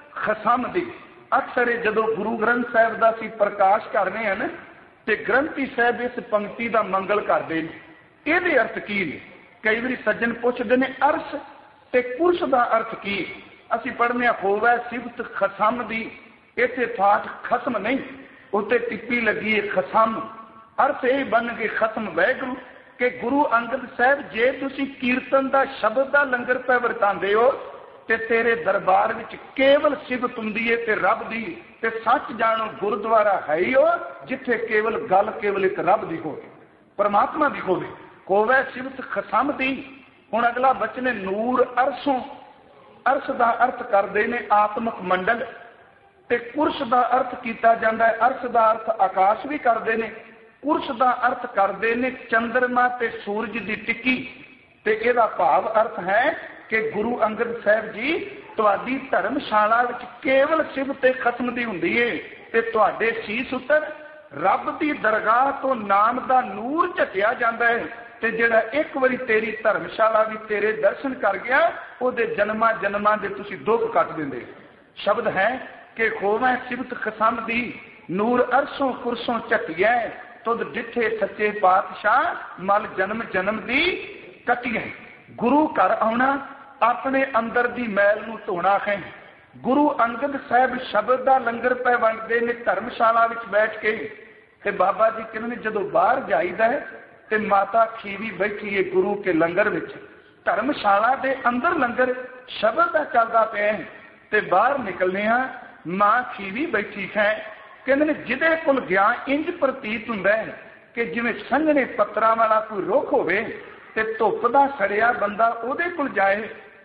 ਖਸਮ ਦੀ। ਅਕਸਰ ਜਦੋਂ ਗੁਰੂ ਗ੍ਰੰਥ ਸਾਹਿਬ ਦਾ ਅਸੀਂ ਪ੍ਰਕਾਸ਼ ਕਰਨੇ ਹਨ ਤੇ ਗ੍ਰੰਥੀ ਸਾਹਿਬ ਇਸ ਪੰਕਤੀ ਦਾ ਮੰਗਲ ਕਰਦੇ ਨੇ। ਇਹਦੇ ਅਰਥ ਕੀ ਨੇ? ਕਈ ਵਾਰੀ ਸੱਜਣ ਪੁੱਛਦੇ ਨੇ ਅਰਸ਼ ਤੇ ਕੁਰਸ਼ ਦਾ ਅਰਥ ਕੀ? ਅਸੀਂ ਪੜ੍ਹਨੇ ਆ ਹੋਵੇ ਸਿਫਤ ਖਸਮ ਦੀ। ਇੱਥੇ ਪਾਠ ਖਸਮ ਨਹੀਂ, ਉੱਤੇ ਟਿੱਪੀ ਲੱਗੀ ਹੈ ਖਸਮ। ਅਰਥ ਇਹ ਬਣ ਕੇ ਖਸਮ ਵੈਗੁਰੂ ਕਿ ਗੁਰੂ ਅੰਗਦ ਸਾਹਿਬ ਜੇ ਤੁਸੀਂ ਕੀਰਤਨ ਦਾ ਸ਼ਬਦ ਦਾ ਲੰਗਰ ਪੈ ਵਰਤਾਉਂਦੇ ਹੋ ਤੇ ਤੇਰੇ ਦਰਬਾਰ ਵਿੱਚ ਕੇਵਲ ਸਿਫਤ ਹੁੰਦੀ ਹੈ ਤੇ ਰੱਬ ਦੀ। ਤੇ ਸੱਚ ਜਾਣੋ ਗੁਰਦੁਆਰਾ ਹੈ ਹੀ ਉਹ ਜਿੱਥੇ ਕੇਵਲ ਗੱਲ ਕੇਵਲ ਇੱਕ ਰੱਬ ਦੀ ਹੋਵੇ, ਪਰਮਾਤਮਾ ਦੀ ਹੋਵੇ। ਹੋਵੇ ਸਿਫਤ ਖਸਮ ਦੀ। ਹੁਣ ਅਗਲਾ ਬਚਨ ਹੈ ਨੂਰ ਅਰਸ਼ੋਂ। ਅਰਸ਼ ਦਾ ਅਰਥ ਕਰਦੇ ਨੇ ਆਤਮਿਕ ਮੰਡਲ, ਤੇ ਕੁਰਸ਼ ਦਾ ਅਰਥ ਕੀਤਾ ਜਾਂਦਾ ਹੈ, ਅਰਸ਼ ਦਾ ਅਰਥ ਆਕਾਸ਼ ਵੀ ਕਰਦੇ ਨੇ, ਕੁਰਸ਼ ਦਾ ਅਰਥ ਕਰਦੇ ਨੇ ਚੰਦਰਮਾ ਤੇ ਸੂਰਜ ਦੀ ਟਿੱਕੀ। ਤੇ ਇਹਦਾ ਭਾਵ ਅਰਥ ਹੈ ਕਿ ਗੁਰੂ ਅੰਗਦ ਸਾਹਿਬ ਜੀ ਤੁਹਾਡੀ ਧਰਮਸ਼ਾਲਾ ਵਿੱਚ ਕੇਵਲ ਸਿਫਤ ਤੇ ਖਸਮ ਦੀ ਹੁੰਦੀ ਏ, ਤੇ ਤੁਹਾਡੇ ਸੀਸ ਉੱਤਰ ਰੱਬ ਦੀ ਦਰਗਾਹ ਤੋਂ ਨਾਮ ਦਾ ਨੂਰ ਝੱਟਿਆ ਜਾਂਦਾ ਹੈ। ਤੇ ਜਿਹੜਾ ਇੱਕ ਵਾਰੀ ਤੇਰੀ ਧਰਮਸ਼ਾਲਾ ਵੀ ਤੇਰੇ ਦਰਸ਼ਨ ਕਰ ਗਿਆ, ਉਹਦੇ ਜਨਮਾਂ ਜਨਮਾਂ ਦੇ ਤੁਸੀਂ ਦੁੱਖ ਕੱਟ ਦਿੰਦੇ। ਸ਼ਬਦ ਹੈ ਕਿ ਹੋਵੇਂ ਸਿਫਤ ਖਸਮ ਦੀ, ਨੂਰ ਅਰਸ਼ੋਂ ਕੁਰਸੋਂ ਝੱਟਿਐ, ਤੁਧ ਡਿੱਠੇ ਸੱਚੇ ਪਾਤਸ਼ਾਹ ਮਲ ਜਨਮ ਜਨਮ ਦੀ ਕੱਟੀਐ। ਗੁਰੂ ਘਰ ਆਉਣਾ, ਆਪਣੇ ਅੰਦਰ ਦੀ ਮੈਲ ਨੂੰ ਧੋਣਾ ਹੈ। ਗੁਰੂ ਅੰਗਦ ਸਾਹਿਬ ਸ਼ਬਦ ਦਾ ਲੰਗਰ ਪੈ ਵੰਡਦੇ ਨੇ ਧਰਮਸ਼ਾਲਾ ਵਿੱਚ ਬੈਠ ਕੇ। ਤੇ ਬਾਬਾ ਜੀ ਕਹਿੰਦੇ ਜਦੋਂ ਬਾਹਰ ਜਾਈਦਾ ਹੈ ਤੇ ਮਾਤਾ ਖੀਵੀ ਬੈਠੀ ਹੈ ਗੁਰੂ ਕੇ ਲੰਗਰ ਵਿੱਚ। ਧਰਮਸ਼ਾਲਾ ਦੇ ਅੰਦਰ ਲੰਗਰ ਸ਼ਬਦ ਦਾ ਚੱਲਦਾ ਪਿਆ ਤੇ ਬਾਹਰ ਨਿਕਲਨੇ ਆ ਮਾਂ ਖੀਵੀ ਬੈਠੀ ਹੈ। ਕਹਿੰਦੇ ਨੇ ਜਿਹਦੇ ਕੋਲ ਗਿਆ ਇੰਜ ਪ੍ਰਤੀਤ ਹੁੰਦਾ ਹੈ ਕਿ ਜਿਵੇਂ ਸੰਘਣੇ ਪੱਤਰਾਂ ਵਾਲਾ ਕੋਈ ਰੁੱਖ ਹੋਵੇ ਤੇ ਧੁੱਪ ਦਾ ਸੜਿਆ ਬੰਦਾ ਉਹਦੇ ਕੋਲ ਜਾਏ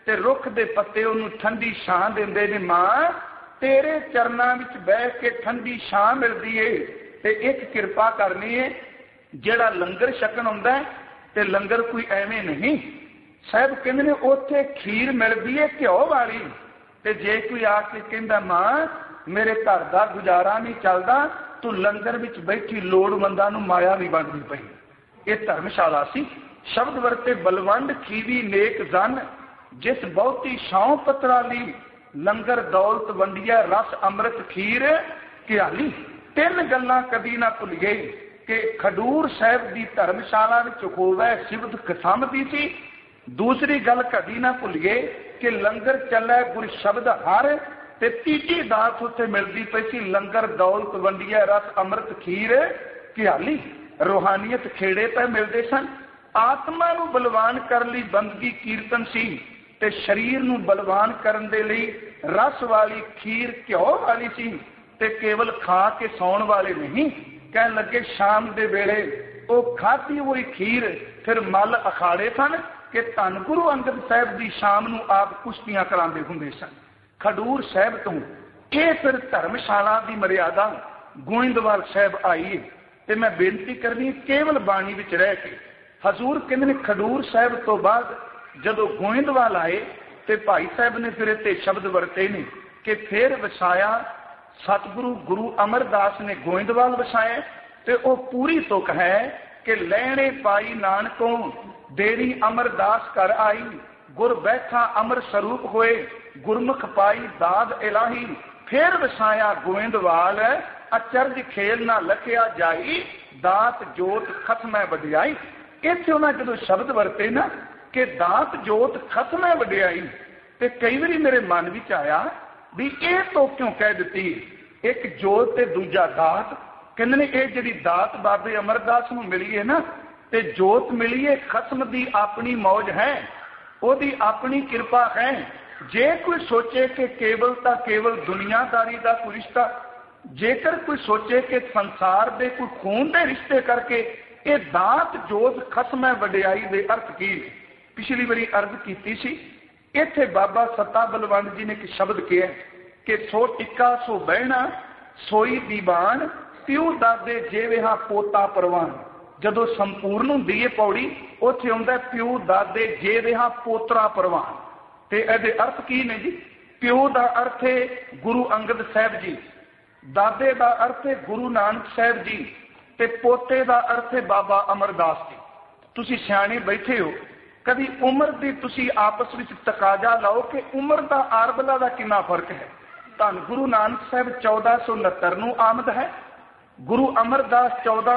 ਤੇ ਰੁੱਖ ਦੇ ਪੱਤੇ ਉਹਨੂੰ ਠੰਡੀ ਛਾਂ ਦਿੰਦੇ ਨੇ। ਮਾਂ ਤੇਰੇ ਚਰਨਾਂ ਵਿੱਚ ਬਹਿ ਕੇ ਠੰਡੀ ਛਾਂ ਮਿਲਦੀ ਏ ਤੇ ਇੱਕ ਕਿਰਪਾ ਕਰਨੀ ਏ, ਜਿਹੜਾ ਲੰਗਰ ਛਕਣ ਆਉਂਦਾ ਤੇ ਲੰਗਰ ਕੋਈ ਐਵੇਂ ਨਹੀਂ। ਸਾਹਿਬ ਕਹਿੰਦੇ ਨੇ ਉੱਥੇ ਖੀਰ ਮਿਲਦੀ ਏ ਘਿਓ ਵਾਲੀ, ਤੇ ਜੇ ਕੋਈ ਆ ਕੇ ਕਹਿੰਦਾ ਮਾਂ ਮੇਰੇ ਘਰ ਦਾ ਗੁਜ਼ਾਰਾ ਨਹੀਂ ਚੱਲਦਾ, ਤੂੰ ਲੰਗਰ ਵਿੱਚ ਬੈਠੀ ਲੋੜਵੰਦਾਂ ਨੂੰ ਮਾਇਆ ਨਹੀਂ ਵੰਡਦੀ ਪਈ। ਇਹ ਧਰਮਸ਼ਾਲਾ ਸੀ। ਸ਼ਬਦ ਵਰਤੇ ਬਲਵੰਡ ਖੀਵੀ ਨੇਕ ਜਨ, ਜਿਸ ਬਹੁਤੀ ਛਾਂ ਪਤਰਾਲੀ, ਲੰਗਰ ਦੌਲਤ ਵੰਡੀਆ ਰਸ ਅੰਮ੍ਰਿਤ ਖੀਰ ਘਿਆਲੀ। ਤਿੰਨ ਗੱਲਾਂ ਕਦੀ ਨਾ ਭੁੱਲੀਏ ਕਿ ਖਡੂਰ ਸਾਹਿਬ ਦੀ ਧਰਮਸ਼ਾਲਾ ਵਿੱਚ ਹੋਵੇ ਸਿਵਤ ਖਸਮਦੀ ਸੀ। ਦੂਸਰੀ ਗੱਲ ਕਦੀ ਨਾ ਭੁੱਲੀਏ ਕਿ ਲੰਗਰ ਚੱਲੇ ਗੁਰ ਸ਼ਬਦ ਹਰ, ਤੇ ਤੀਜੀ ਦਾਤ ਉੱਥੇ ਮਿਲਦੀ ਪਈ ਸੀ ਲੰਗਰ ਦੌਲਤ ਵੰਡੀਆ ਰਸ ਅੰਮ੍ਰਿਤ ਖੀਰ ਘਿਆਲੀ। ਰੂਹਾਨੀਅਤ ਖੇੜੇ ਪੈ ਮਿਲਦੇ ਸਨ। ਆਤਮਾ ਨੂੰ ਬਲਵਾਨ ਕਰਨ ਲਈ ਬੰਦਗੀ ਕੀਰਤਨ ਸੀ, ਤੇ ਸਰੀਰ ਨੂੰ ਬਲਵਾਨ ਕਰਨ ਦੇ ਲਈ ਰਸ ਵਾਲੀ ਖੀਰ ਘਿਓ ਵਾਲੀ ਸੀ। ਤੇ ਕੇਵਲ ਖਾ ਕੇ ਸੌਣ ਵਾਲੇ ਨਹੀਂ। ਕਹਿਣ ਲੱਗੇ ਸ਼ਾਮ ਦੇ ਵੇਲੇ ਉਹ ਖਾਧੀ ਹੋਈ ਖੀਰ ਫਿਰ ਮੱਲ ਅਖਾੜੇ ਸਨ ਕਿ ਧੰਨ ਗੁਰੂ ਅੰਗਦ ਸਾਹਿਬ ਦੀ ਸ਼ਾਮ ਨੂੰ ਆਪ ਕੁਸ਼ਤੀਆਂ ਕਰਾਉਂਦੇ ਹੁੰਦੇ ਸਨ। ਖਡੂਰ ਸਾਹਿਬ ਤੋਂ ਇਹ ਫਿਰ ਧਰਮਸ਼ਾਲਾ ਦੀ ਮਰਿਆਦਾ ਗੋਇੰਦਵਾਲ ਸਾਹਿਬ ਆਈ। ਤੇ ਮੈਂ ਬੇਨਤੀ ਕਰਨੀ ਕੇਵਲ ਬਾਣੀ ਵਿੱਚ ਰਹਿ ਕੇ, ਹਜ਼ੂਰ ਕਹਿੰਦੇ ਨੇ ਖਡੂਰ ਸਾਹਿਬ ਤੋਂ ਬਾਅਦ ਜਦੋਂ ਗੋਇੰਦਵਾਲ ਆਏ ਤੇ ਭਾਈ ਸਾਹਿਬ ਨੇ ਫਿਰ ਇੱਥੇ ਸ਼ਬਦ ਵਰਤੇ ਨੇ ਕਿ ਫਿਰ ਵਸਾਇਆ ਸਤਿਗੁਰੂ ਗੁਰੂ ਅਮਰਦਾਸ ਨੇ ਗੋਇੰਦਵਾਲ ਵਸਾਇਆ। ਤੇ ਉਹ ਪੂਰੀ ਤੁਕ ਹੈ ਕਿ ਲੈਣੇ ਪਾਈ ਨਾਨਕੋਂ ਦੇਰੀ ਅਮਰਦਾਸ ਘਰ ਆਈ, ਗੁਰ ਬੈਠਾ ਅਮਰ ਸਰੂਪ ਹੋਏ, ਗੁਰਮੁਖ ਪਾਈ ਦਾਦ ਇਲਾਹੀ। ਫਿਰ ਵਸਾਇਆ ਗੋਇੰਦਵਾਲ ਅਚਰਜ ਖੇਲ ਨਾ ਲਖਿਆ ਜਾਈ, ਦਾਤ ਜੋਤ ਖਤਮੈ ਵਡਿਆਈ। ਇੱਥੇ ਉਹਨਾਂ ਜਦੋਂ ਸ਼ਬਦ ਵਰਤੇ ਨਾ ਕਿ ਦਾਤ ਜੋਤ ਖਤਮੈ ਵਡਿਆਈ, ਤੇ ਕਈ ਵਾਰੀ ਮੇਰੇ ਮਨ ਵਿੱਚ ਆਇਆ ਵੀ ਇਹ ਤੋਂ ਕਿਉਂ ਕਹਿ ਦਿੱਤੀ, ਇੱਕ ਜੋਤ ਤੇ ਦੂਜਾ ਦਾਤ। ਕਹਿੰਦੇ ਨੇ ਇਹ ਜਿਹੜੀ ਦਾਤ ਬਾਬੇ ਅਮਰਦਾਸ ਨੂੰ ਮਿਲੀ ਹੈ ਨਾ, ਤੇ ਜੋਤ ਮਿਲੀ ਹੈ, ਖਸਮ ਦੀ ਆਪਣੀ ਮੌਜ ਹੈ, ਉਹਦੀ ਆਪਣੀ ਕਿਰਪਾ ਹੈ। ਜੇ ਕੋਈ ਸੋਚੇ ਕਿ ਕੇਵਲ ਤਾਂ ਕੇਵਲ ਦੁਨੀਆਦਾਰੀ ਦਾ ਕੋਈ ਰਿਸ਼ਤਾ, ਜੇਕਰ ਕੋਈ ਸੋਚੇ ਕਿ ਸੰਸਾਰ ਦੇ ਕੋਈ ਖੂਨ ਦੇ ਰਿਸ਼ਤੇ ਕਰਕੇ ਇਹ ਦਾਤ ਜੋਤ ਖਸਮੈ ਵਡਿਆਈ ਦੇ ਅਰਥ ਕੀ। ਪਿਛਲੀ ਵਾਰੀ ਅਰਜ਼ ਕੀਤੀ ਸੀ, ਇੱਥੇ ਬਾਬਾ ਸੱਤਾ ਬਲਵੰਡ ਜੀ ਨੇ ਇੱਕ ਸ਼ਬਦ ਕਿਹਾ ਕਿ ਸੋ ਟਿੱਕਾ ਸੋ ਬਹਿਣਾ ਸੋਈ ਦੀਵਾਨ, ਪਿਓ ਦਾਦੇ ਜੇਵੇਹਾ ਪੋਤਾ ਪਰਵਾਨ। ਜਦੋਂ ਸੰਪੂਰਨ ਹੁੰਦੀ ਹੈ ਪੌੜੀ, ਉੱਥੇ ਆਉਂਦਾ ਪਿਓ ਦਾਦੇ ਜੇਵੇਹਾ ਪੋਤਰਾ ਪਰਵਾਨ। ਤੇ ਇਹਦੇ ਅਰਥ ਕੀ ਨੇ ਜੀ? ਪਿਓ ਦਾ ਅਰਥ ਹੈ ਗੁਰੂ ਅੰਗਦ ਸਾਹਿਬ ਜੀ, ਦਾਦੇ ਦਾ ਅਰਥ ਹੈ ਗੁਰੂ ਨਾਨਕ ਸਾਹਿਬ ਜੀ, ਤੇ ਪੋਤੇ ਦਾ ਅਰਥ ਹੈ ਬਾਬਾ ਅਮਰਦਾਸ ਜੀ। ਤੁਸੀਂ ਸਿਆਣੇ ਬੈਠੇ ਹੋ, ਕਦੀ ਉਮਰ ਦੀ ਤੁਸੀਂ ਆਪਸ ਵਿੱਚ ਤਕਾਜ਼ਾ ਲਾਓ ਕਿ ਉਮਰ ਦਾ ਆਰਬਲਾ ਦਾ ਕਿੰਨਾ ਫਰਕ ਹੈ। ਧੰਨ ਗੁਰੂ ਨਾਨਕ ਸਾਹਿਬ 1469 ਨੂੰ ਆਮਦ ਹੈ, ਗੁਰੂ ਅਮਰਦਾਸ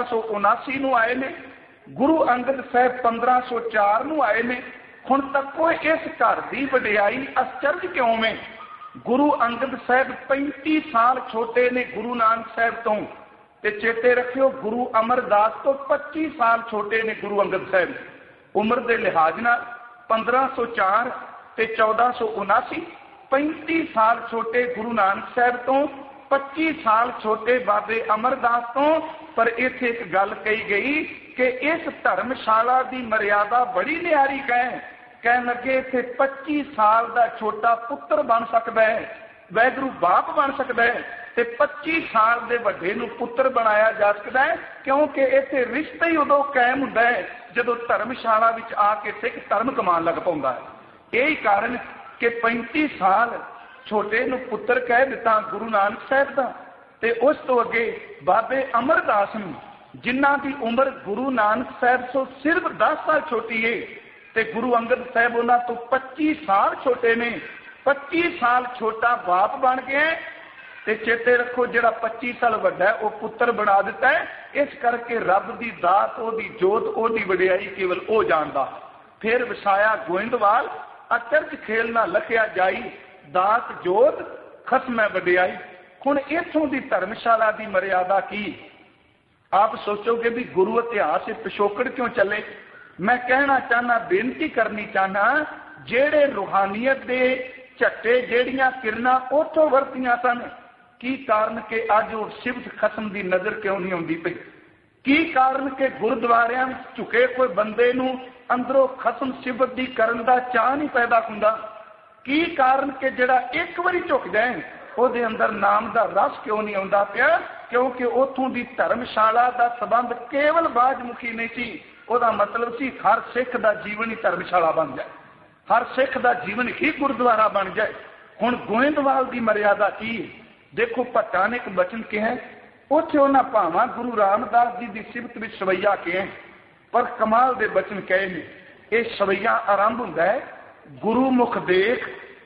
1479 ਨੂੰ ਆਏ ਨੇ, ਗੁਰੂ ਅੰਗਦ ਸਾਹਿਬ 1504 ਨੂੰ ਆਏ ਨੇ। ਹੁਣ ਤੱਕ ਕੋਈ ਇਸ ਘਰ ਦੀ ਵਡਿਆਈ ਅਚਰਜ ਕਿਉਂ ਹੈ? ਗੁਰੂ ਅੰਗਦ ਸਾਹਿਬ 35 ਸਾਲ ਛੋਟੇ ਨੇ ਗੁਰੂ ਨਾਨਕ ਸਾਹਿਬ ਤੋਂ, ਤੇ ਚੇਤੇ ਰੱਖਿਓ ਗੁਰੂ ਅਮਰਦਾਸ ਤੋਂ 25 ਸਾਲ ਛੋਟੇ ਨੇ ਗੁਰੂ ਅੰਗਦ ਸਾਹਿਬ। ਉਮਰ ਦੇ ਲਿਹਾਜ਼ ਨਾਲ 1504 ਤੇ 1479, 35 ਸਾਲ ਛੋਟੇ ਗੁਰੂ ਨਾਨਕ ਸਾਹਿਬ ਤੋਂ, 25 ਸਾਲ ਛੋਟੇ ਬਾਬੇ ਅਮਰਦਾਸ ਤੋਂ। ਪਰ ਇੱਥੇ ਇੱਕ ਗੱਲ ਕਹੀ ਗਈ ਕਿ ਇਸ ਧਰਮਸ਼ਾਲਾ ਦੀ ਮਰਿਆਦਾ ਬੜੀ ਨਿਆਰੀ ਕਹਿਣ ਲੱਗੇ ਇੱਥੇ 25 ਸਾਲ ਦਾ ਛੋਟਾ ਪੁੱਤਰ ਬਣ ਸਕਦਾ ਹੈ, ਵੈਗਰੂ ਬਾਪ ਬਣ ਸਕਦਾ ਹੈ, ਤੇ 25 ਸਾਲ ਦੇ ਵੱਡੇ ਨੂੰ ਪੁੱਤਰ ਬਣਾਇਆ ਜਾ ਸਕਦਾ ਹੈ, ਕਿਉਂਕਿ ਇੱਥੇ ਰਿਸ਼ਤਾ ਹੀ ਉਦੋਂ ਕਾਇਮ ਹੁੰਦਾ ਹੈ ਜਦੋਂ ਧਰਮਸ਼ਾਲਾ ਵਿੱਚ ਆ ਕੇ ਸਿੱਖ ਧਰਮ ਕਮਾਉਣ ਲੱਗ ਪਾਉਂਦਾ ਹੈ। ਇਹੀ ਕਾਰਨ ਕਿ 35 ਸਾਲ ਛੋਟੇ ਨੂੰ ਪੁੱਤਰ ਕਹਿ ਦਿੱਤਾ ਗੁਰੂ ਨਾਨਕ ਸਾਹਿਬ ਦਾ। ਤੇ ਉਸ ਤੋਂ ਅੱਗੇ ਬਾਬੇ ਅਮਰਦਾਸ ਨੂੰ, ਜਿਨ੍ਹਾਂ ਦੀ ਉਮਰ ਗੁਰੂ ਨਾਨਕ ਸਾਹਿਬ ਤੋਂ ਸਿਰਫ 10 ਸਾਲ ਛੋਟੀ ਹੈ, ਤੇ ਗੁਰੂ ਅੰਗਦ ਸਾਹਿਬ ਉਹਨਾਂ ਤੋਂ 25 ਸਾਲ ਛੋਟੇ ਨੇ। 25 ਸਾਲ ਛੋਟਾ ਬਾਪ ਬਣ ਗਿਆ, ਤੇ ਚੇਤੇ ਰੱਖੋ ਜਿਹੜਾ 25 ਸਾਲ ਵੱਡਾ ਉਹ ਪੁੱਤਰ ਬਣਾ ਦਿੱਤਾ ਹੈ। ਇਸ ਕਰਕੇ ਰੱਬ ਦੀ ਦਾਤ, ਉਹਦੀ ਜੋਤ, ਉਹਦੀ ਵਡਿਆਈ ਕੇਵਲ ਉਹ ਜਾਣਦਾ। ਫਿਰ ਵਸਾਇਆ ਗੋਇੰਦਵਾਲ ਅਚਰਜ ਖੇਲ ਨਾ ਲਖਿਆ ਜਾਈ, ਦਾਤ ਜੋਤ ਖਸਮੈ ਵਡਿਆਈ। ਹੁਣ ਇੱਥੋਂ ਦੀ ਧਰਮਸ਼ਾਲਾ ਦੀ ਮਰਿਆਦਾ ਕੀ? ਆਪ ਸੋਚੋਗੇ ਵੀ ਗੁਰੂ ਇਤਿਹਾਸ ਪਿਛੋਕੜ ਕਿਉਂ ਚੱਲੇ। ਮੈਂ ਕਹਿਣਾ ਚਾਹਨਾ, ਬੇਨਤੀ ਕਰਨੀ ਚਾਹਨਾ, ਜਿਹੜੇ ਰੂਹਾਨੀਅਤ ਦੇ ਝੱਟੇ, ਜਿਹੜੀਆਂ ਕਿਰਨਾਂ ਉੱਥੋਂ ਵਰਤੀਆਂ ਸਨ, ਕੀ ਕਾਰਨ ਕਿ ਅੱਜ ਉਹ ਸਿਫਤ ਖਸਮ ਦੀ ਨਜ਼ਰ ਕਿਉਂ ਨਹੀਂ ਆਉਂਦੀ ਪਈ? ਕੀ ਕਾਰਨ ਕਿ ਗੁਰਦੁਆਰਿਆਂ ਵਿੱਚ ਝੁਕੇ ਕੋਈ ਬੰਦੇ ਨੂੰ ਅੰਦਰੋਂ ਖਸਮ ਸਿਫਤ ਦੀ ਕਰਨ ਦਾ ਚਾਹ ਨਹੀਂ ਪੈਦਾ ਹੁੰਦਾ? की कारण कि जिहड़ा एक बारी झुक जाए ਉਹਦੇ अंदर नाम का रस क्यों नहीं आउंदा पिया? क्योंकि उतों की धर्मशाला का संबंध केवल बाजमुखी नहीं सी, ਉਹਦਾ मतलब सी हर सिख का जीवन ही धर्मशाला बन जाए, हर सिख का जीवन ही गुरुद्वारा बन जाए। हुण गोइंदवाल की मर्यादा की देखो, भट्टा ने एक वचन कहा, उत्थे उन्हां भावां गुरु रामदास जी की सिफत विच सवैया कहे, पर कमाल के वचन कहे ने। ये सवैया आरंभ हुंदा है गुरु मुख देख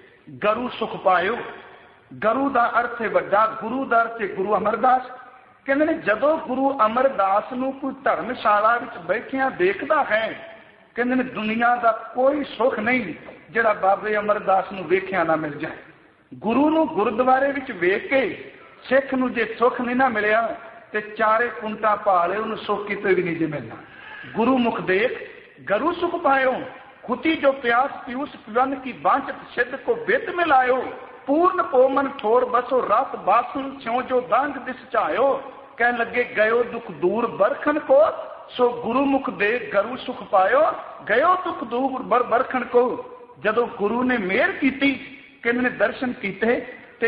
गरु सुख पायो। गुरु का अर्थ है वड्डा, गुरु का अर्थ है गुरु अमरदास। कहते ने जदों गुरु अमरदास नूं कोई धर्मशाला विच बैठिया देखता है, कहते ने दुनिया का कोई सुख नहीं जिहड़ा बाबे अमरदास नूं वेखिया ना मिल जाए। गुरु नूं गुरुद्वारे विच वेख के सिख नूं जे सुख नहीं ना मिलिया ते चारे कुंटा पा ले, उन्हें सुख किते भी नहीं जे मिलना। गुरु मुख देख गरु सुख पायो, खुती जो प्यास पीयूष पिवन की बांचत सिद्ध को बिद मिलायो। पूर्ण पोमन ठोर बसो रस बासन स्यों जो दांग दिस चायो। कह लगे गयो दुख दूर बरखन को, सो गुरु मुख देख गरु सुख पायो। गयो दुख दूर बरखन को, जदों गुरु ने मेहर की किन्ने दर्शन किए ते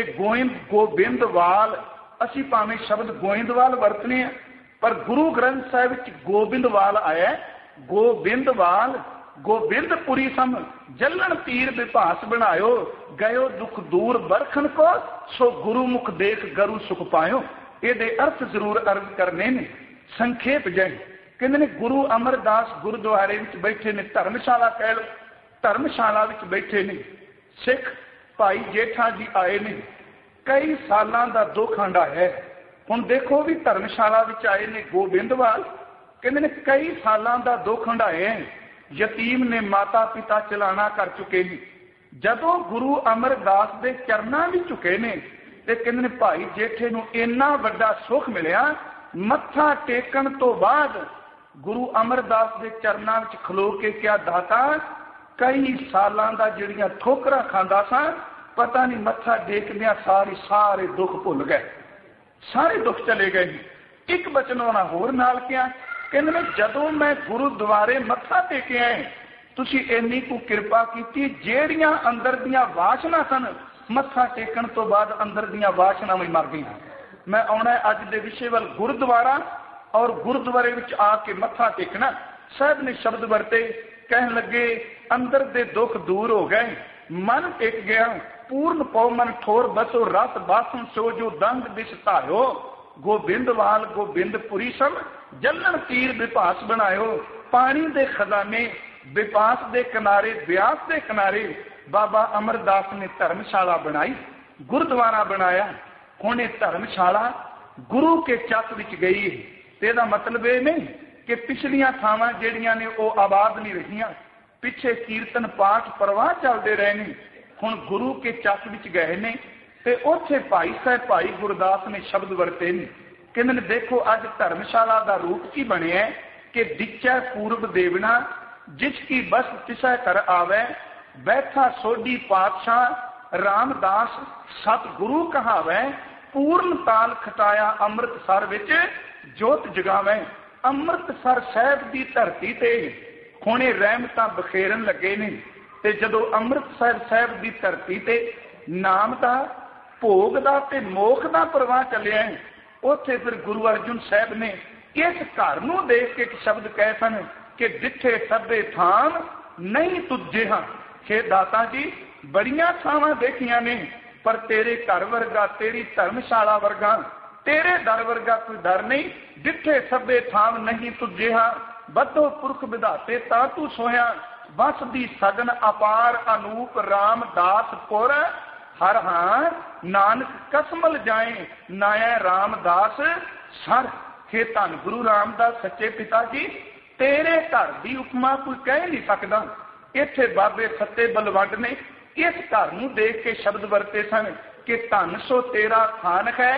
गोबिंदवाल, असी भावें शब्द गोइंदवाल वरतने हैं पर गुरु ग्रंथ साहिब विच गोबिंदवाल आया। गोबिंदवाल गोबिंदपुरी सम जलन तीर विभास बनायो। गयो दुख दूर बरखन को, सो गुरु मुख देख गरु सुख पायो। ये अर्थ जरूर अर्ज करने ने, संखेप जय। कहते ने गुरु अमरदास गुरुद्वारे विच बैठे ने, धर्मशाला कह लो, धर्मशाला विच बैठे ने। सिख भाई जेठा जी आए ने, कई सालों का दुख हंडाया है। हुण देखो भी धर्मशाला विच आए ने गोबिंदवाल, कहते ने कई सालों का दुख हंडाया है। यतीम ने माता पिता चलाना कर चुके हैं। जदों गुरु अमरदास के चरणों में झुके ने ते कहते ने भाई जेठे नूं इन्ना वड्डा सुख मिलिया। मत्था टेकन तो बाद गुरु अमरदास के चरणों में खलो के क्या दाता, कई सालों का जिहड़ियां ठोकरां खांदा सा, पता नहीं मत्था टेकदियां सारे दुख भुल गए, सारे दुख चले गए। एक बचन उन्हां होर नाल किया, कहते ने जदों मैं गुरुद्वारे मत्था टेकिया तुसी इन्नी को कृपा की, जेड़ियां अंदर दियां वासना सन मत्था टेकन तो बाद अंदर दियां वासना भी मर गई। मैं आना अज दे विषय वाल गुरुद्वारा और गुरुद्वारे विच आके मत्था टेकना। साहब ने शब्द वरते, कहन लगे अंदर दे दुख दूर हो गए, मन टेक गया। पूर्ण पौ मन ठोर बसो रस बासन सो जो दंग दिस धायो। गोबिंदवाल गोबिंदपुरी सब जलन तीर विभास बनायो। पानी दे खजाने विपास दे किनारे, ब्यास दे किनारे बाबा अमरदास ने धर्मशाला बनाई, गुरुद्वारा बनाया। हुण ये धर्मशाला गुरु के चक विच गई। तेरा मतलब ये नहीं कि पिछलियां थावां जिहड़ियां ने वो आबाद नहीं रहियां, पिछे कीर्तन पाठ प्रवाह चलते रहे ने। हुण गुरु के चक विच गए ने ते उत्थे भाई साहब भाई गुरदास ने शब्द वरते ने। कहते ने देखो अज धर्मशाला का रूप की बनिया कि दिचै पूर्व देवना, जिसकी बस तिसै कर आवे। बैठा सोडी पातशाह रामदास सतगुरु कहावे। पूर्ण ताल खटाया अमृतसर विच जोत जगावे। अमृतसर साहिब की धरती ते हुणे रहमतां बखेरन लगे ने। ते जदों अमृतसर साहिब की धरती ते नाम का भोग का ते मोख का प्रवाह चलिया, उत्थे फिर गुरु अर्जुन साहब ने इस घर नूं देख के एक शब्द कहे सन कि जिथे सभे थान नहीं तुझे हाँ। हे दाता जी बड़ियां थावां देखियां ने, पर तेरे घर वर्गा, तेरी धर्मशाला वर्गा, तेरे दर वर्गा कोई दर नहीं। जिथे सभे थान नहीं तुझे हाँ, बद्धो पुरख विधाते ता तू सोया। बस दी सगन अपार अनूप रामदास पुर, हर हाँ नानक कसमल जाए नाया रामदास सर। हे धन गुरु रामदास सच्चे पिता जी, तेरे घर की उपमा कोई कह नहीं सकता। इत्थे बाबे सत्ते बलवंड ने इस घर नूं देख के शब्द वरते सन कि धन सो तेरा खान है,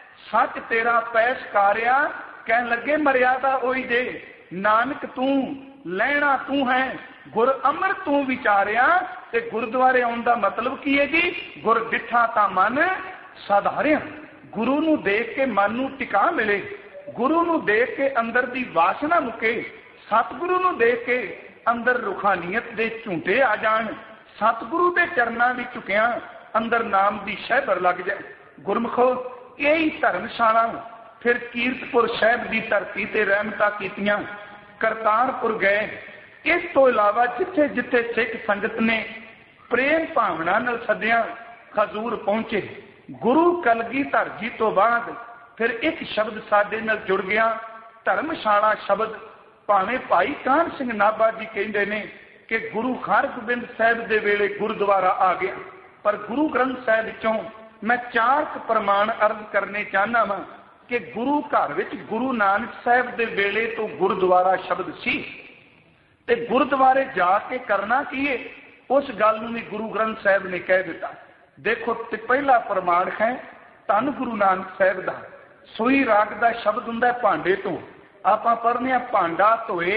सच तेरा पैस कार्या। कह लगे मर्यादा ओई दे, नानक तू लैना तू है, गुर अमर तू विचारिया। ते गुरुद्वारे आउण दा मतलब की है जी, गुर डिठा ता मन साधारिया। गुरु नूं देख के मन नूं टिका मिले, गुरु नूं देख के अंदर दी वासना मुके, सतगुरु नूं देख के अंदर रुखानियत दे झूठे आ जाण, सतगुरु के चरणों में झुकिया अंदर नाम की शहबर लग जाए। गुरमुखो यही धर्मशाला फिर कीरतपुर साहिब की धरती ते रहमतां कीतियां, करतारपुर गए। इस तो इलावा जिथे जिथे सिख संगत ने प्रेम भावना नाल सदिया हजूर पहुंचे। गुरु कलगीधर जी तो बाद फिर एक शब्द साडे नाल जुड़ गया, धर्मशाला शब्द। भावें भाई कान सिंह नाभा जी कहते ने कि गुरु हरगोबिंद साहिब दे वेले गुरुद्वारा आ गया, पर गुरु ग्रंथ साहिब चों मैं 4 प्रमाण अर्ज करने चाहना वा कि गुरु घर विच गुरु नानक साहिब दे वेले तो गुरुद्वारा शब्द सी ते गुरुद्वारे जाके करना की है, उस गल नूं भी गुरु ग्रंथ साहिब ने कह दिता। देखो ते पहला प्रमाण है धन गुरु नानक साहिब दा, सोई राग दा शब्द हुंदा है भांडे तो। आपां पढ़ने आ भांडा धोए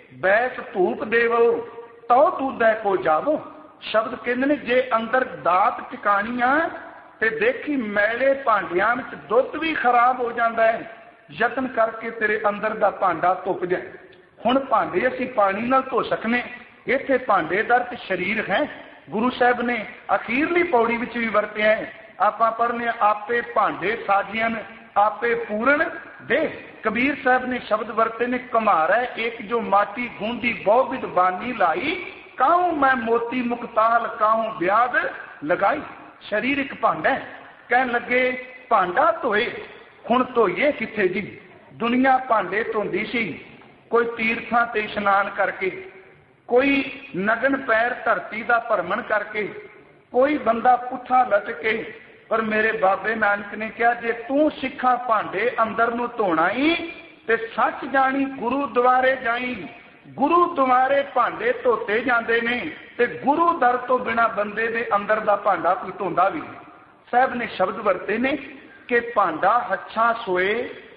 बैस धूप देवो तो दूधे को जावो। शब्द कहंदे ने जे अंदर दात टिकाणी आ ते देखी मैले भांडियां विच दुध भी खराब हो जाता है, यतन करके तेरे अंदर दा भांडा धुप जाए। हुण भांडे असीं पानी नाल धो सकने, इत्थे भांडे दा ते शरीर है। गुरु साहब ने अखीरली पौड़ी विच भी वरतिया है। आपां पढ़ने आपे भांडे साजियन आपे पूरण दे। कबीर साहब ने शब्द वरते ने, कमारा एक जो माटी गूंदी बहुविध बानी लाई, काहू मैं मोती मुक्ताल काहू ब्याद लगाई। शरीर एक भांडा है। कहन लगे भांडा धोए, हुण धोइए किथे जी। दुनिया भांडे धोंदी सी, कोई तीर्थां ते इशनान करके, कोई नगन पैर धरती का भरमण करके, कोई बंदा पुठा लटके। पर मेरे बाबे नानक ने कहा जे तू सिखा भांडे अंदर नूं धोना ही ते सच जानी गुरुद्वारे जाई। गुरुद्वारे भांडे धोते जाते ने ते गुरु दर तो बिना बंदे दे अंदर दा भांडा कोई धोंदा भी नहीं। साहब ने शब्द वरते ने कि भांडा हच्छा सोए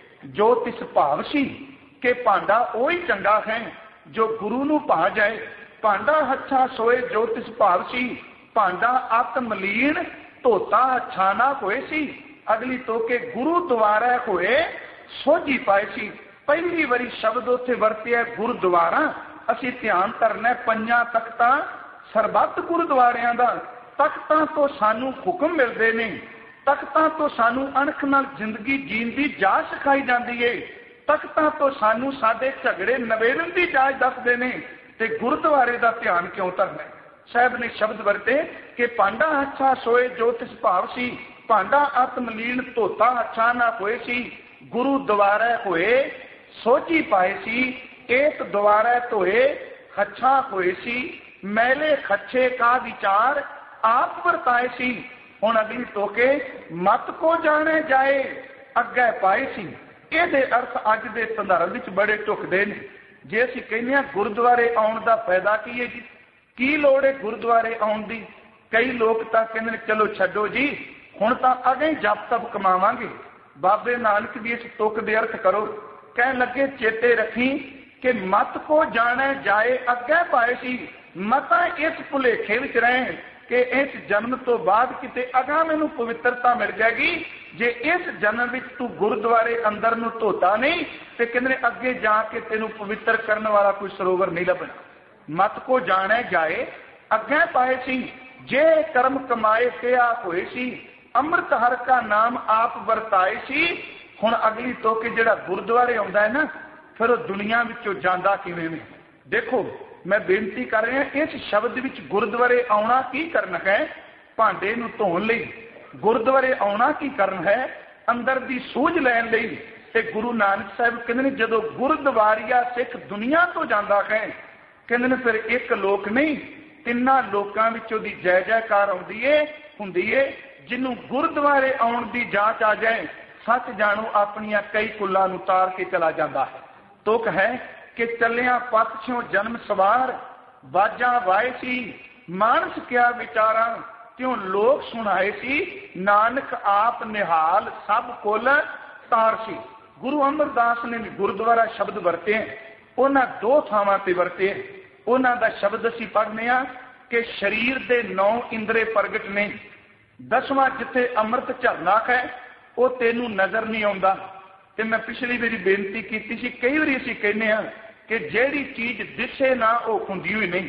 जो तिस भाव सी, कि भांडा ओही चंगा है जो गुरु नूं भा जाए। भांडा हच्छा सोए जो तिस भाव सी, भांडा आत्मलीन धोता अच्छा ना होए सी। अगली तो के गुरु द्वारा होए सोझी पाए सी। पहली बारी शब्द उत्थे वरतिया गुरुद्वारा। असी ध्यान करना पंजां तख्तां सरबत गुरुद्वारियां दा। तख्तां तो सानू हुक्म मिलदे ने, तख्तां तो सानू अणख नाल जिंदगी जीण दी जाच सिखाई जांदी है, तख्तां तो सानू साडे झगड़े नवेड़न दी जाच दसदे ने, ते गुरुद्वारे दा ध्यान क्यों धरना। साहब ने शब्द वरते कि भांडा अच्छा सोए जो तिस भाव सी, भांडा आत्मलीन धोता अच्छा ना होए सी। गुरु द्वारा होए सोझी पाए सी, एक द्वारा धोए हच्छा होए सी। मैले खच्छे का विचार आप वरताए सी। हुण अगली टोके मत को जाने जाए अगे पाए सी। इहदे अर्थ अज दे संदर्भ विच बड़े ढुकदे ने। जे असीं कहने आ गुरुद्वारे आउण दा फायदा की है जी, की लोड़ है गुरुद्वारे आउण दी। कई लोग तां कहंदे ने चलो छड्डो जी, हुण तां अगे जप तप कमावांगे। बाबे नानक दी इस तुक दे अर्थ करो। कहण लगे चेते रखी कि मत को जाने जाए अगे पाए सी। मतां इस भुलेखे विच रहे कि इस जन्म तो बाद किते अगां मैनूं पवित्रता मिल जाएगी। जे इस जन्म विच तू गुरुद्वारे अंदर नूं धोता नहीं ते कहंदे अगे जाके तेनूं पवित्र करन वाला कोई सरोवर नहीं लभना। मत को जाने जाए अगे पाए सी, जे कर्म कमाए किया होए सी, अमृत हर का नाम आप वरताए सी। हुण अगली तो कि जिहड़ा गुरुद्वारे आउंदा है ना, फिर वह दुनिया विचों जांदा किवें वे। देखो मैं बेनती कर रहा, इस शब्द विच गुरुद्वारे आउणा की करना है? भांडे नूं धोण लई। गुरुद्वारे आउणा की करना है? अंदर दी सूझ लैण लई। ते गुरु नानक साहिब कहंदे ने जदों गुरुद्वारिया सिख दुनिया तो जांदा है, कहंदे ने फिर एक लोक नहीं तिन्ना लोकां विचों दी जय जयकार आउंदी है हुंदी है। जिन्हों गुरुद्वारे आउण दी जांच आ जाए, सच जाणो अपनियां कई कुल्लां नूं तार के चला जांदा है। तुक है कि चलिया पक्षों जन्म सवार, बाजा वाए सी, मानस क्या विचारा, क्यों लोग सुनाए सी, नानक आप निहाल सब कुल तार सी। गुरु अमरदास ने भी गुरुद्वारा शब्द वरते हैं, उन्हां दो थावां ते वरते हैं। उन्हां दा शब्द असीं पढ़ने आ कि शरीर दे 9 इंद्रे प्रगट ने। 10वां जिथे अमृत झरना है वो तेनू नजर नहीं आउंदा। ते मैं पिछली बारी बेनती की सी, कई बारी असीं कहने आ कि जिहड़ी चीज दिसे ना वो हुंदी ही नहीं।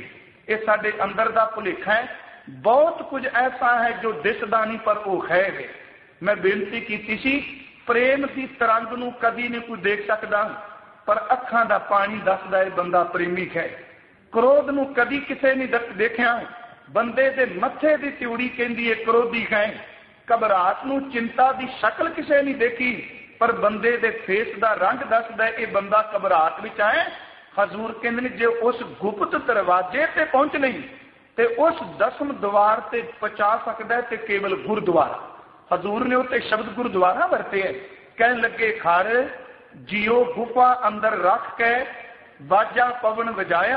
ये साडे अंदर दा भुलेखा है। बहुत कुछ ऐसा है जो दिसदा नहीं पर वो है वे। मैं बेनती की सी, प्रेम की तरंग नूं कदी नहीं कोई देख सकता, पर अखां दा पानी दसदा है बंदा प्रेमी है। क्रोध नूं कदी किसे नहीं देखिया, बंदे दे मत्थे दी त्यूड़ी कहंदी है क्रोधी है। घबराहट नूं चिंता दी शक्ल किसे नहीं देखी, पर बंदे दे फेस दा रंग दसदा है ये बंदा घबराहट विच है। हजूर कहंदे ने जे उस गुप्त दरवाजे ते पहुंच नहीं ते उस दसम द्वार ते पहुंचा सकदा है ते केवल गुरुद्वारा। हजूर ने उत्ते शब्द गुरुद्वारा वरते है। कहन लगे खर जियो गुफा अंदर रख के वाजा पवन वजाया,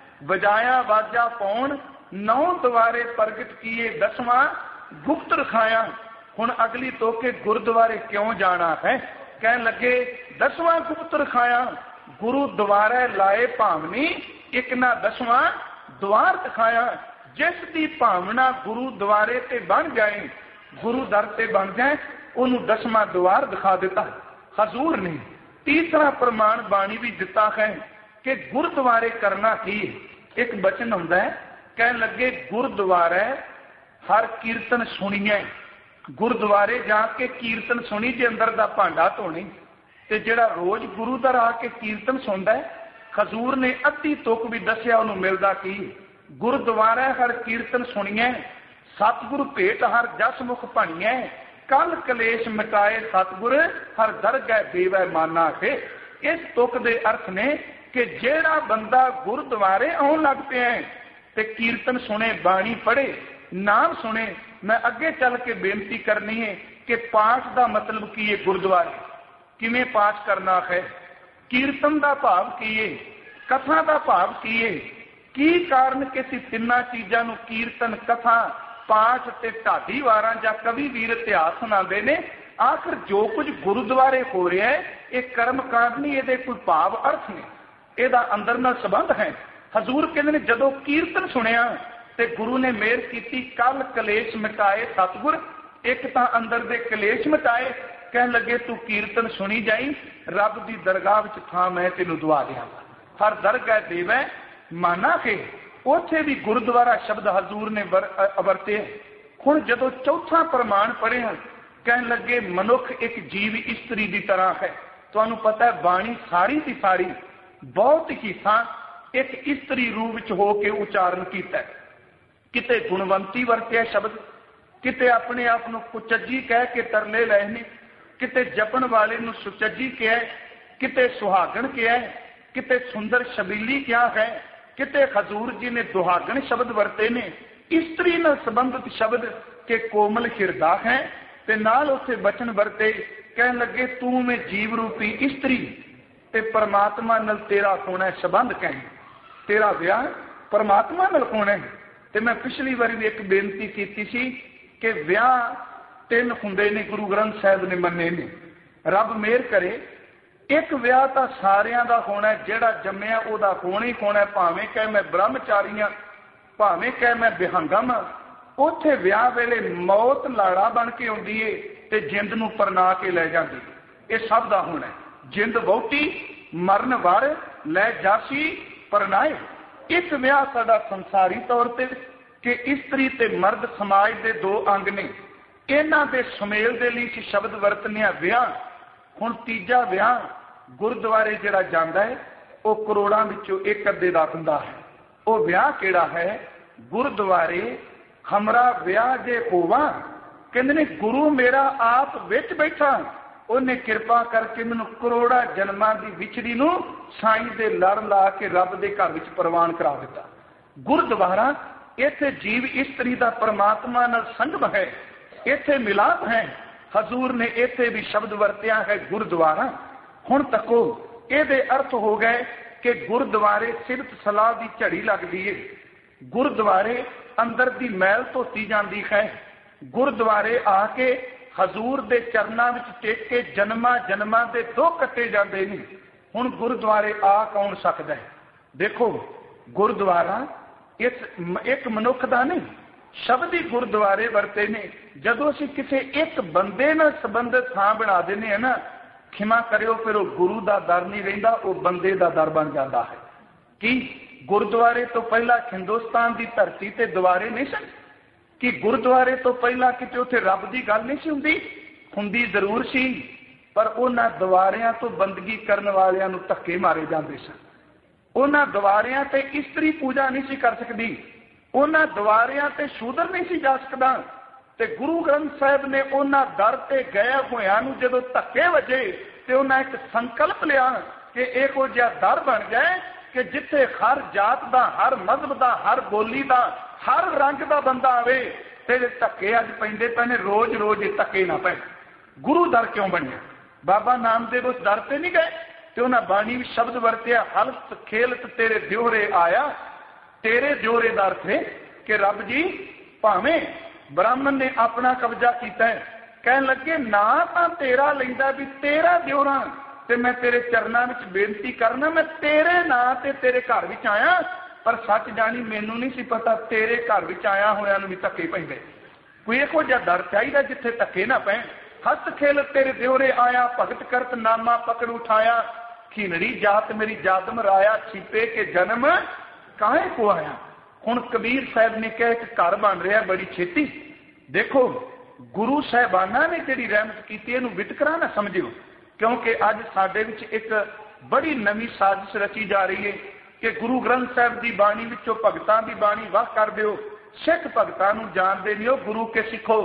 वजाया वाजा पौन 9 द्वारे प्रगट किए 10वां गुप्त रखाया। हुण अगली तो के गुरुद्वारे क्यों जाना है? कहन लगे 10वां गुप्त रखाया, गुरुद्वारे लाए भावनी एक ना 10वां द्वार दिखाया। जिस दी भावना गुरुद्वारे ते बन जाए, गुरु दर ते बन जाए, उन्होंने 10वां द्वार दिखा दिता। हजूर ने तीसरा प्रमाण बाणी भी दिता है कि गुरुद्वारे करना की। एक बचन हुंदा है, कहन लगे गुरुद्वारे हर कीर्तन सुनिए। गुरुद्वारे जाके कीर्तन सुनी जे अंदर दा भांडा धोनी, ते जिहड़ा रोज गुरु दर आके कीर्तन सुनदा है, हजूर ने अद्धी तुक भी दसिया उन्होंने मिलदा की। गुरुद्वारे हर कीर्तन सुनिए, सतगुरु भेट हर जस मुख भणिए, कल कलेश मिटाए सतगुर हर दरगह देवै माना है। इस तुक दे अर्थ ने कि जेड़ा बंदा गुरुद्वारे आउण लग पिया है ते कीर्तन सुने, बाणी पढ़े, नाम सुने। मैं अगे चल के बेनती करनी है कि पाठ का मतलब की है, गुरुद्वारे किवें पाठ करना है, कीर्तन का भाव की है, कथा का भाव की है, की कारण कि तिन्ना चीज़ों नूं कीर्तन, कथा, पाठ ते ढाडी वारां जां कवि वीर इतिहास सुणांदे ने। आखिर जो कुछ गुरुद्वारे हो रहा है ये कर्म कांड नहीं, ये कोई भाव अर्थ ने, ਇਹਦਾ अंदर नाल संबंध है। हजूर कहते हैं जदों कीर्तन सुनिया ते गुरु ने मेहर की, कल कलेश मिटाए सतगुर। एक तो अंदर दे कलेश मिटाए, कहन लगे तू कीर्तन सुनी जाई, रब की दरगाह विच थां मैं तेनू दुआ देवांगा, हर दरगाह देवै माना के। उत्थे भी गुरुद्वारा शब्द हजूर ने वरते। हुण जदों चौथा प्रमाण पढ़े हैं, कहन लगे मनुख एक जीव इस्त्री की तरह है। तुहानू पता है बाणी सारी की सारी बहुत ही थां एक इस्त्री रूप विच हो के उचारण किया। किते गुणवंती वरत्या शब्द, किते अपने आप को कुचज्जी कह के तरले लए ने, किते जपन वाले नूं सुचज्जी कहा, किते सुहागण कहा, किते सुंदर शबीली क्या है, किते हजूर जी ने दुहागण शब्द वरते ने। इस्त्री नाल संबंधित शब्द के कोमल हिरदा है, ते नाल उसे वचन वरते। कहन लगे तू में जीव रूपी इस्त्री ते परमात्मा नाल तेरा होना संबंध कहें, तेरा ब्याह परमात्मा नाल होना है। ते मैं पिछली बारी भी एक बेनती की सी कि विआह 3 हुंदे ने, गुरु ग्रंथ साहिब ने मन्ने ने। रब मेहर करे एक विआह तो सारियां दा होना, जेड़ा जम्मिया ओदा होना ही होना, भावें कहे मैं ब्रह्मचारी हाँ, भावें कहे मैं बिहंगम हाँ। उत्थे विआह वेले मौत लाड़ा बन के आउंदी है ते जिंद नूं परना के लै जांदी है। ये सब दा होना, जिंद वहुटी मरन वार लै जासी परनाए। एक विआह साडा संसारी तौर पर कि इस्त्री ते मर्द समाज के 2 अंग ने, इन्हां दे सुमेल दे लई शब्द वरतने विआह। हुण तीजा विआह गुरुद्वारे जिहड़ा जांदा है वो करोड़ां विचों 1 अद्धे दा हुंदा है। वो विआह किहड़ा है? गुरुद्वारे हमरा विआह जे होवा, कहंदे ने गुरु मेरा आप विच बैठा, उन्हें कृपा करके मैनूं करोड़ा जन्मां दी विछड़ी नूं साईं दे लड़ ला के रब दे घर विच प्रवान करा दिता। गुरुद्वारा इत्थे जीव इस्त्री दा परमात्मा नाल संगम है, इत्थे मिलाप है। हजूर ने इत्थे भी शब्द वरत्या है गुरुद्वारा। हुण तको इहदे अर्थ हो गए कि गुरुद्वारे सिफत सलाह की झड़ी लगती है, गुरुद्वारे अंदर की मैल धोती जाती है, गुरुद्वारे आके हजूर दे चरनां विच टेक के जन्मां जन्मां दे दुख कटे जाते हैं। हुण गुरुद्वारे आ कौन सकता है? देखो गुरुद्वारा इस एक मनुख का नहीं, शब्द ही गुरुद्वारे वरते ने। जदों असीं किसी एक बंदे नाल संबंधित थां बना देने हैं ना, खिमा करियो फिर वो गुरु का दर नहीं रहिंदा, वो बंदे का दर बन जाता है। कि गुरुद्वारे तो पहला हिंदुस्तान की धरती ते द्वारे नहीं सन कि गुरुद्वारे तो पहला किते उत्थे रब की गल नहीं सी हुंदी? हुंदी जरूर सी, पर उन्हां द्वारियां तो बंदगी करन वालियां नूं धक्के मारे जांदे सन। उन्हां द्वारियां ते इस्त्री पूजा नहीं सी कर सकदी, उन्हां द्वारियां ते शूदर नहीं सी जा सकदा। ते गुरु ग्रंथ साहिब ने उन्हां दर ते गए होइआं नूं जदों धक्के वजे ते उन्हां एक संकल्प लिया कि इहो जिहा दर बन जाए कि जिथे हर जात का, हर मजहब का, हर बोली का, हर रंग का बंदा आवे ते धक्के अज पैंदे पे ने, रोज रोज धक्के ना पै। गुरु दर क्यों बनया? बाबा नामदेव उस दर से नहीं गए तो उन्हें बाणी भी शब्द वरतिया, हलत खेलत तेरे द्योरे आया, तेरे द्योरे दर थे कि रब जी भावें ब्राह्मण ने अपना कब्जा किया है, कह लगे ना तो तेरा लेंदा भी तेरा द्योरा ते मैं तेरे चरणों में बेनती करना, मैं तेरे नां ते तेरे घर विच आया, पर सच जानी मैनू नहीं सी पता तेरे घर विच आया होया नूं भी धक्के पैंदे। कोई इहो जिहा दर चाहिदा जिथे धक्के ना पैण। हस्त खेल तेरे द्योरे आया, भगत करत नामा पकड़ उठाया, खीनरी जात मेरी जादम राया, छिपे के जन्म काहे को आया। हुण कबीर साहब ने कहा कि घर बन रहा बड़ी छेती। देखो गुरु साहबाना ने जिहड़ी रहमत कीती इहनूं वितकरा ना समझिओ, क्योंकि अज साडे विच एक बड़ी नवी साजिश रची जा रही है कि गुरु ग्रंथ साहब की बाणी विचों भगतां की बाणी वाह कर दिओ, सिख भगतां नूं जाणदे नहीं, गुरु के सिखो।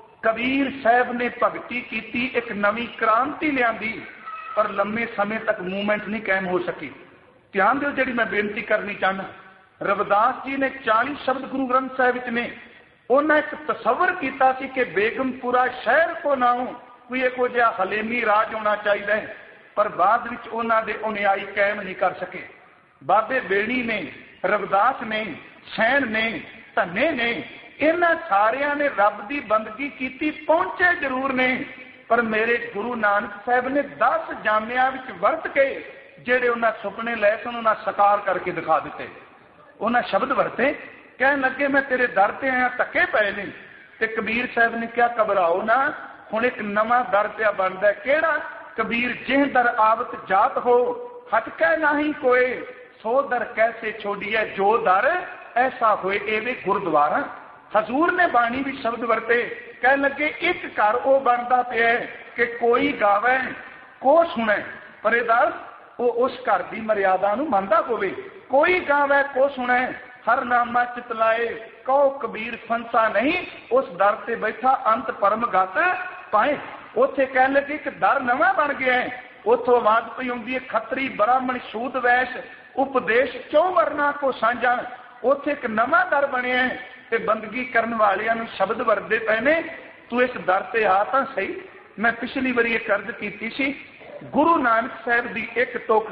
कबीर साहब ने भगती की, एक नवी क्रांति लियांदी, पर लंबे समय तक मूवमेंट नहीं कायम हो सकी। ध्यान दिओ जिहड़ी मैं बेनती करनी चाहना, रविदास जी ने 40 शब्द गुरु ग्रंथ साहब विच ने, उन्हें एक तसव्वुर कीता सी कि बेगमपुरा शहर को नाओ कोई इहो जिहा हलेमी राज होना चाहिए, पर बाद विच उन्हां दे अनुयायी कायम नहीं कर सके। बाबे बेणी ने, रविदास ने, सैन ने, धन्ने ने, इन्हां सारियां ने रब की बंदगी की, पहुंचे जरूर ने, पर मेरे गुरु नानक साहब ने 10 जामियां विच वरत के जिहड़े उन्हां सुपने लए सन उन्हां साकार करके दिखा दिते। उन्हां शब्द वरते, कह लगे मैं तेरे दर ते आया, धक्के पए ने। ते कबीर साहब ने क्या घबराओ ना, हुण एक नवां दर पिया बनदा है। किहड़ा? कबीर जिह दर आवत जात हो, हटकै नाही कोई, सो दर कैसे छोड़िए, जो दर ऐसा होए एवे गुरुद्वारा। हजूर ने बाणी भी शब्द वरते, कह लगे एक घर वो बनता पिया कि कोई गावे को सुने, पर दर वो उस घर की मर्यादा नूं मनदा होवे। कोई गावे को सुने, हर नामा चितलाए, कहो कबीर फंसा नहीं, उस दर से बैठा अंत परम गत पाए। उथे कह लगे कि दर नवा बन गया है, उथों आवाज पई आउंदी है, खतरी ब्राह्मण शूद वैश उपदेश क्यों वरना को साझा। उथे एक नवा दर बनिया है ते बंदगी करन वालियां नूं शब्द वरदे पए ने, तू इस दर ते आ तां सही। मैं पिछली बारी एक अर्ज कीती सी, गुरु नानक साहब दी एक तुक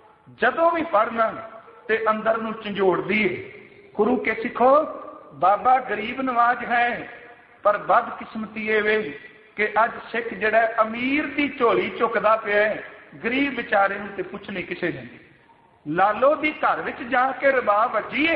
जदों भी पढ़ना ते अंदर नूं झंझोड़दी है। गुरु के सिखो, बाबा गरीब नवाज है, पर बदकिस्मती ये वे कि अज सिख जिहड़ा अमीर की झोली चुकदा पिया है, गरीब बेचारे नूं ते पुछणे किसे ने। लालो दी घर विच जाके रबाब वजीए,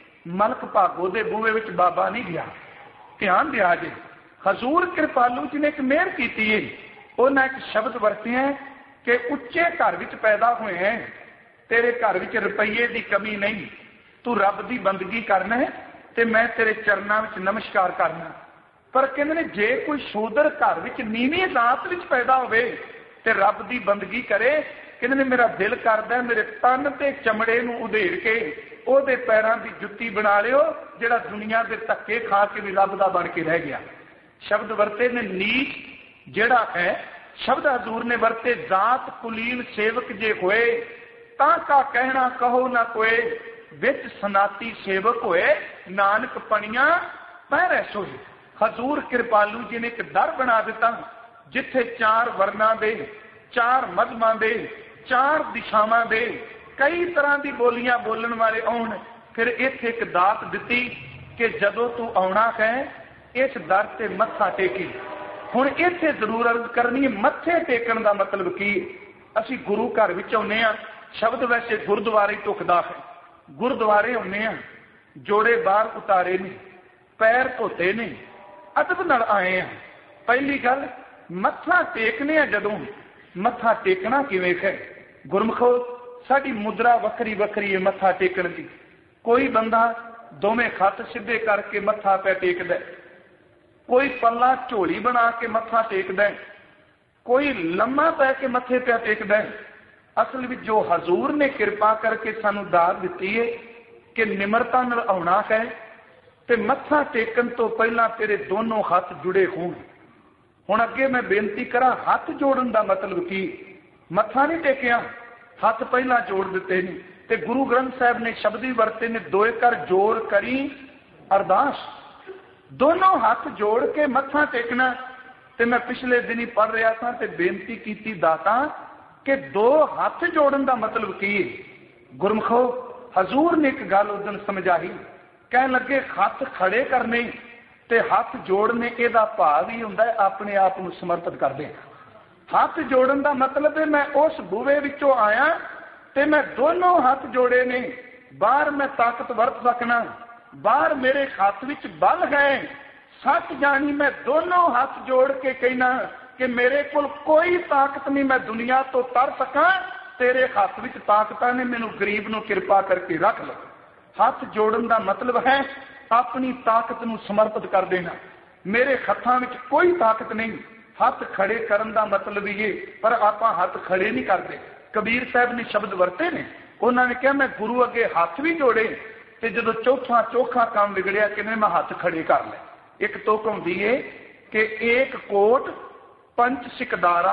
मलक भागो दे बूहे विच बाबा नहीं गया। ध्यान दिया जे, हजूर कृपालू जी ने एक मेहर की है, उन्हें एक शब्द वरते हैं कि उच्चे घर विच पैदा हुए हैं, तेरे घर विच रुपये की कमी नहीं, तू रब की बंदगी करना है ते मैं तेरे चरणों में नमस्कार करना। पर कहते ने जे कोई शूदर घर विच नीवी जात विच पैदा होवे ते रब की बंदगी करे, कहते ने मेरा दिल करदा मेरे तन ते चमड़े नूं उधेड़ के ओहदे पैरां की जुत्ती बना लियो, जिहड़ा दुनिया के धक्के खा के भी रब दा बन के रह गया। शब्द वरते ने नीच जिहड़ा है, शब्द हजूर ने वरते जात कुलीन सेवक जे होए, तां का कहना कहो ना कोए, विच सनाती सेवक होए, नानक पणिया पैरै सोए। हजूर कृपालू जी ने एक दर बना दिता, जिथे 4 वर्णा दे, 4 मजहबां दे, 4 दिशावां दे कई तरह की बोलियां बोलण वाले आउण। फिर इत्थे एक दात दिती कि जदों तू आउणा है इस दर ते मत्था टेकी। हुण इत्थे जरूर अर्ज करनी है, मत्थे टेकण का मतलब की? असीं गुरु घर विच आउणे आ, शब्द वैसे गुरुद्वारे टुकदा है, गुरुद्वारे आउणे आ, जोड़े बाहर उतारे ने, पैर धोते ने, अदब नाल आए हैं। पहली गल मत्था टेकने जदों, मत्था टेकना किवें है? गुरमुखो साडी मुद्रा वखरी वखरी है मत्था टेकण दी। कोई बंदा दोवें हथ सीधे करके मत्था पै टेकदा, कोई पल्ला झोली बना के मत्था टेकदा, कोई लम्मा पै के मत्थे पै टेकदा। असल विच जो हजूर ने किरपा करके सानू दात दिती है कि निमरता नाल आउणा है, ते मत्था टेकण तो पहला तेरे दोनों हाथ जुड़े होण। हुण अगे मैं बेनती करा, हाथ जोड़न दा मतलब की? मत्था नहीं टेकिया, हाथ पहला जोड़ दिते ने। ते गुरु ग्रंथ साहब ने शब्द ही वरते ने, दोए कर जोड़ करी अरदास। दोनों हाथ जोड़ के मत्था टेकना। ते मैं पिछले दिन ही पढ़ रहा था ते बेनती की दाता कि दो हाथ जोड़न का मतलब की है? गुरमुखो हजूर ने एक गल उस दिन समझाई, कह लगे हाथ खड़े करने ते हाथ जोड़ने एदा भाव ही हुंदा है अपने आप को समर्पित कर दे। हाथ जोड़न का मतलब है मैं उस बूहे विचों आया ते मैं दोनों हाथ जोड़े ने, बाहर मैं ताकत वरत सकना, बाहर मेरे हाथ विच बल है। सच जानी मैं दोनों हाथ जोड़ के कहना कि मेरे को कोई ताकत नहीं, मैं दुनिया तो तर सका, तेरे हाथ विच ताकत ने, मैनू गरीब नू किरपा करके रख लो। हाथ जोड़न का मतलब है अपनी ताकत नू समर्पित कर देना। मेरे हत्थां विच कोई ताकत नहीं। हाथ खड़े करन का मतलब ये, पर आपां हाथ खड़े नहीं करते। कबीर साहब ने शब्द वरते ने, उन्होंने कहा मैं गुरु अगे हाथ भी जोड़े, तो जो चौथा चौखा काम बिगड़िया कि मैं हाथ खड़े कर ले। एक तोकम दिए कि एक कोट पंच सिकदारा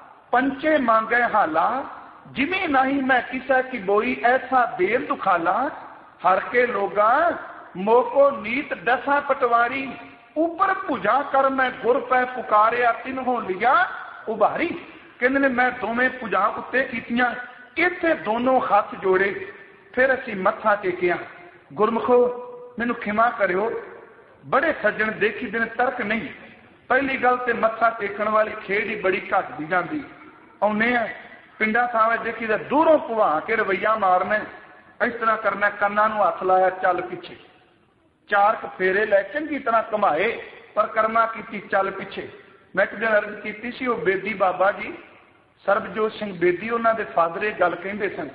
पंचे मांगे हाला, जिमी नहीं मैं किसा की बोई ऐसा देर दुखाला। हर के लोगा मोको नीत दसा पटवारी, ऊपर भुजा कर मैं गुर पै पुकारिया तिन्हों लिया उभारी। कहते ने मैं दोवें भुजा उत्ते कीतियां, इत्थे दोनों हाथ जोड़े, फिर असी मत्था टेकिया। गुरमुखो मैनू खिमा करियो, बड़े सज्जन देखी दिन तर्क नहीं। पहली गल ते मत्था टेकण वाली खेड ही बड़ी घटदी जांदी। आउने पिंडा थावे देखी तो दूरों भुआ के रवैया मारना, इस तरह करना, कन्ना नू हथ लाया चल पीछे, चार फेरे लै चंगी तरह घुमाए, पर कर्मा की चल पीछे। मैं एक दिन अर्ज की सी, वो बेदी बाबा जी सरबजोत सिंह बेदी उन्होंने दे फादर ये गल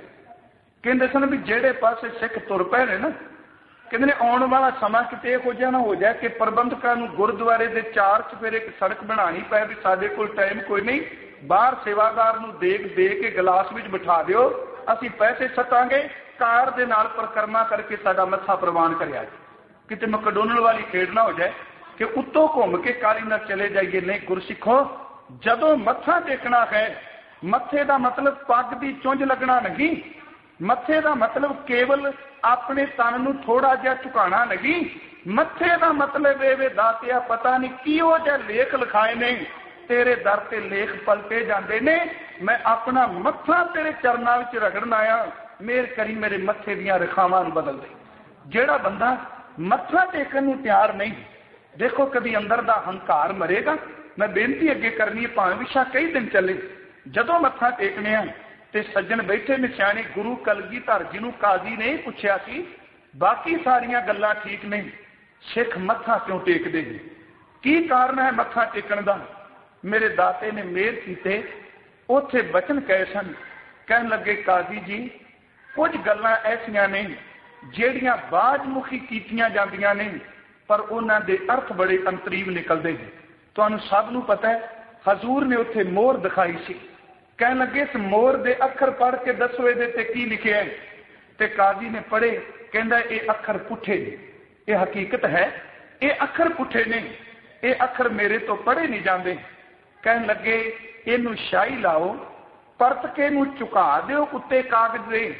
कहते सन भी जेड़े पासे सिख तुर पे ने ना, कहते ने आने वाला समा किते इहो जिहा ना हो जाए कि प्रबंधकां नूं गुरुद्वारे दे चार चफेरे एक सड़क बनानी पए भी साडे कोल टाइम कोई नहीं, बाहर सेवादार नूं देख दे के गिलास विच बिठा दिओ, असीं पैसे सटांगे, कार दे नाल परिक्रमा करके साडा मत्था प्रवान करिया। किते मकडोनल वाली खेड ना हो जाए कि उत्तों घूम के काली ना चले जाइए। नहीं गुरसिखो, जदों मत्था टेकना है, मत्थे का मतलब पग की चुंझ लगना नहीं, मत्थे का मतलब केवल अपने तन नूं थोड़ा जिहा झुकाना नहीं, मत्थे का मतलब ये दातिया पता नहीं किहो जिहे लेख लिखाए ने, तेरे दर ते लेख पलटे जाते ने, मैं अपना मत्था तेरे चरनां विच रगड़न आया, मेहर करी मेरे मत्थे दीयां रेखावां नूं बदल दे। जिहड़ा बंदा मत्था टेकन नूं तैयार नहीं, देखो कभी अंदर दा हंकार मरेगा। मैं बेनती अगे करनी है, भावें विशा कई दिन चले, जदों मत्था टेकने आ ते सज्जन बैठे ने सियाणे, गुरु कलगीधर जी नूं काजी ने पुछया सी, बाकी सारियां गल्लां ठीक नहीं, सिख मत्था क्यों टेकदे ने, की कारण है मत्था टेकण दा? मेरे दाते ने मेहर कीते, उत्थे बचन कहे सन, कहन लगे काजी जी कुछ गल्लां ऐसियां ने ਜਿਹੜੀਆਂ ਬਾਜਮੁਖੀ ਕੀਤੀਆਂ ਜਾਂਦੀਆਂ ਨੇ, पर ਉਹਨਾਂ ਦੇ अर्थ बड़े अंतरीव निकलते हैं। ਤੁਹਾਨੂੰ सब ਨੂੰ पता है, हजूर ने उत्थे मोहर दिखाई सी, कहन लगे इस मोहर के अखर पढ़ के दसो ਇਹਦੇ ਤੇ ਕੀ लिखिया है, ते काजी ने पढ़े, कहंदा ये अखर पुठे ने, ये हकीकत है, ये अखर पुठे ने, ये अखर मेरे तो पढ़े नहीं जाते। कहन लगे इनू शाही लाओ, परत के नू झुका दिओ उत्ते कागज दे,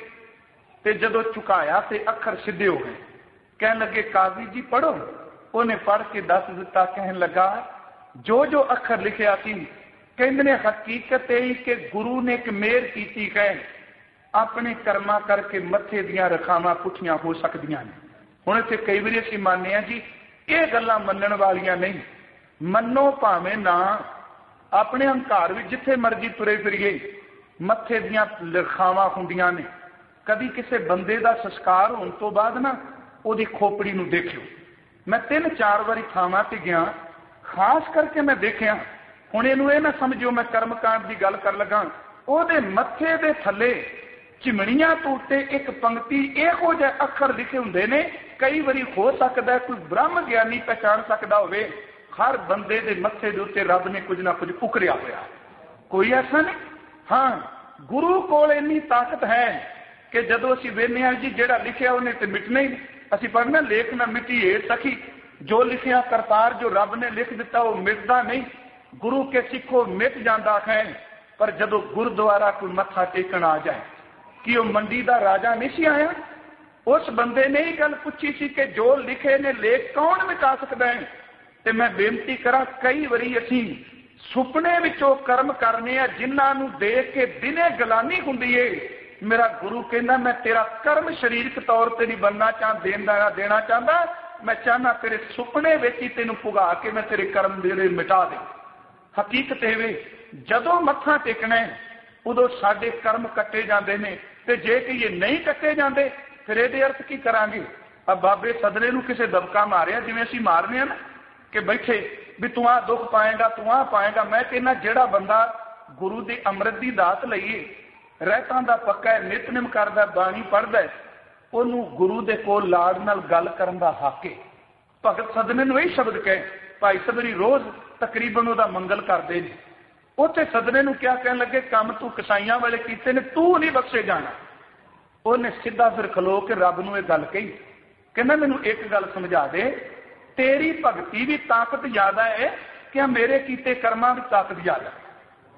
ते जदों झुकाया ते अखर सीधे हो गए। कहन लगे काजी जी पढ़ो, उन्हें पढ़ के दस दिता। कहन लगा जो जो अखर लिखिया सी, कहंदे ने हकीकत यही कि गुरु ने एक मेहर कीती है, अपने कर्मा करके मत्थे दीयां रखावां पुठियां हो सकदियां ने। हुण इत्थे कई वारी असीं मानने आ जी ये गल्लां मन्नण वालियां नहीं, मन्नो भावें ना, अपने हंकार विच जिथे मर्जी तुरे फिरिए मत्थे दीयां रखावां हुंदियां ने। कभी किसी बंदे का संस्कार होने तो बाद ना उहदी खोपड़ी नूं देखियो। मैं 3-4 वारी थावां ते गया, खास करके मैं देखिया, हुण इहनूं इह ना समझियो मैं कर्मकांड की गल कर लगा, उहदे मत्थे दे थल्ले चिमणियां तो उत्ते एक पंक्ति इहो जिहे अखर लिखे हुंदे ने, कई बारी हो सकता है कोई ब्रह्म ज्ञानी पहचान सकता होवे, हर बंदे दे मत्थे दे उत्ते रब ने कुछ ना कुछ उकरिया होया, कोई ऐसा नहीं। हाँ, गुरु कोल इन्नी ताकत है कि जदों असीं वेखने आ जी जिहड़ा लिखिया उन्हें ते मिटना ही, असीं पढ़ना लेख ना मिटी हे सखी, जो लिखिया करतार जो रब ने लिख दिता वो मिटदा नहीं, गुरु के सिखो मिट जाता है। पर जदों गुरुद्वारा कोई मत्था टेकण आ जाए कि वह मंडी का राजा नहीं सी आया, उस बंदे ने ही गल पूछी सी कि जो लिखे ने लेख कौन मिटा सकता है। तो मैं बेनती करा, कई बारी असीं सुपने विचों कर्म करने आ जिन्हां देख के दिने गलानी हुंदी है। मेरा गुरु कहना मैं तेरा कर्म शरीरक तौर पर नहीं बनना देना चाहता, मैं चाहना तेरे सुपने विच ही तेनों पुगा के मैं तेरे कर्म जेड़े मिटा दे। हकीकत है जदों मत्था टेकना है उदों साडे कर्म कट्टे जाते हैं, तो जे कि ये नहीं कट्टे जाते फिर ये अर्थ की करांगे। अब बाबे सदने नूं किसी दबका मारिया जिवें असीं मारने ना कि बैठे भी तू आ दुख पाएगा तू आ पाएगा। मैं कहना जिहड़ा बंदा गुरु दी अमृत दी दात लईए, रहतां दा पक्का है, नितनेम करदा, बाणी पढ़दा है, उहनूं गुरु दे कोल लाड़ नाल गल करन दा हक है। भगत सदने नूं यही शब्द कहे, भाई सबरी रोज़ तकरीबन उहदा मंगल करदे ने। उत्थे सदने नूं क्या कहन लगे, काम तू कसाईयां वाले कीते ने, तू नहीं बख्शे जाना। उहने सीधा फिर खलो के रब नूं इह गल कही, कहना मैनूं एक गल समझा दे, तेरी भगती भी ताकत ज्यादा है क्या मेरे कीते कर्मां भी ताकत ज्यादा है?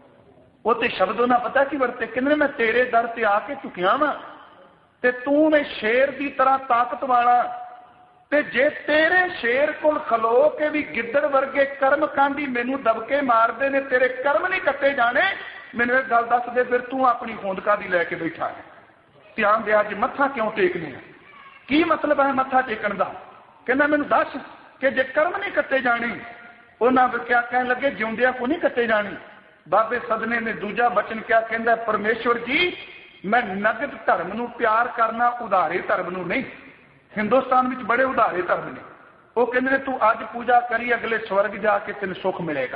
वो तो शब्द उन्हें पता की वरते, कहने मैं तेरे दर से आके चुकिया वा ते तू मैं शेर की तरह ताकत वाला, ते जे तेरे शेर कोल खलो के भी गिद्दड़ वर्गे कर्म कांडी मैनू दबके मारते ने, तेरे कर्म नहीं कट्टे जाने, मैनू एक गल दस दे फिर तू अपनी होंदका दी लैके बैठा है। ध्यान दे अज मत्था क्यों टेकने हैं, की मतलब है मत्था टेकन का? कहना मैनू दस कि जे कर्म नहीं कट्टे जाने, उन्होंने क्या कह लगे जिउंदिया को नहीं कट्टे जाने। बाबे सदने ने दूजा बचन क्या कहता, परमेश्वर जी मैं नगद धर्म नूं प्यार करना, उधारे धर्म नूं नहीं। हिंदुस्तान में बड़े उधारे धर्म ने, वो कहते तू अज पूजा करी अगले स्वर्ग जाके तेन सुख मिलेगा,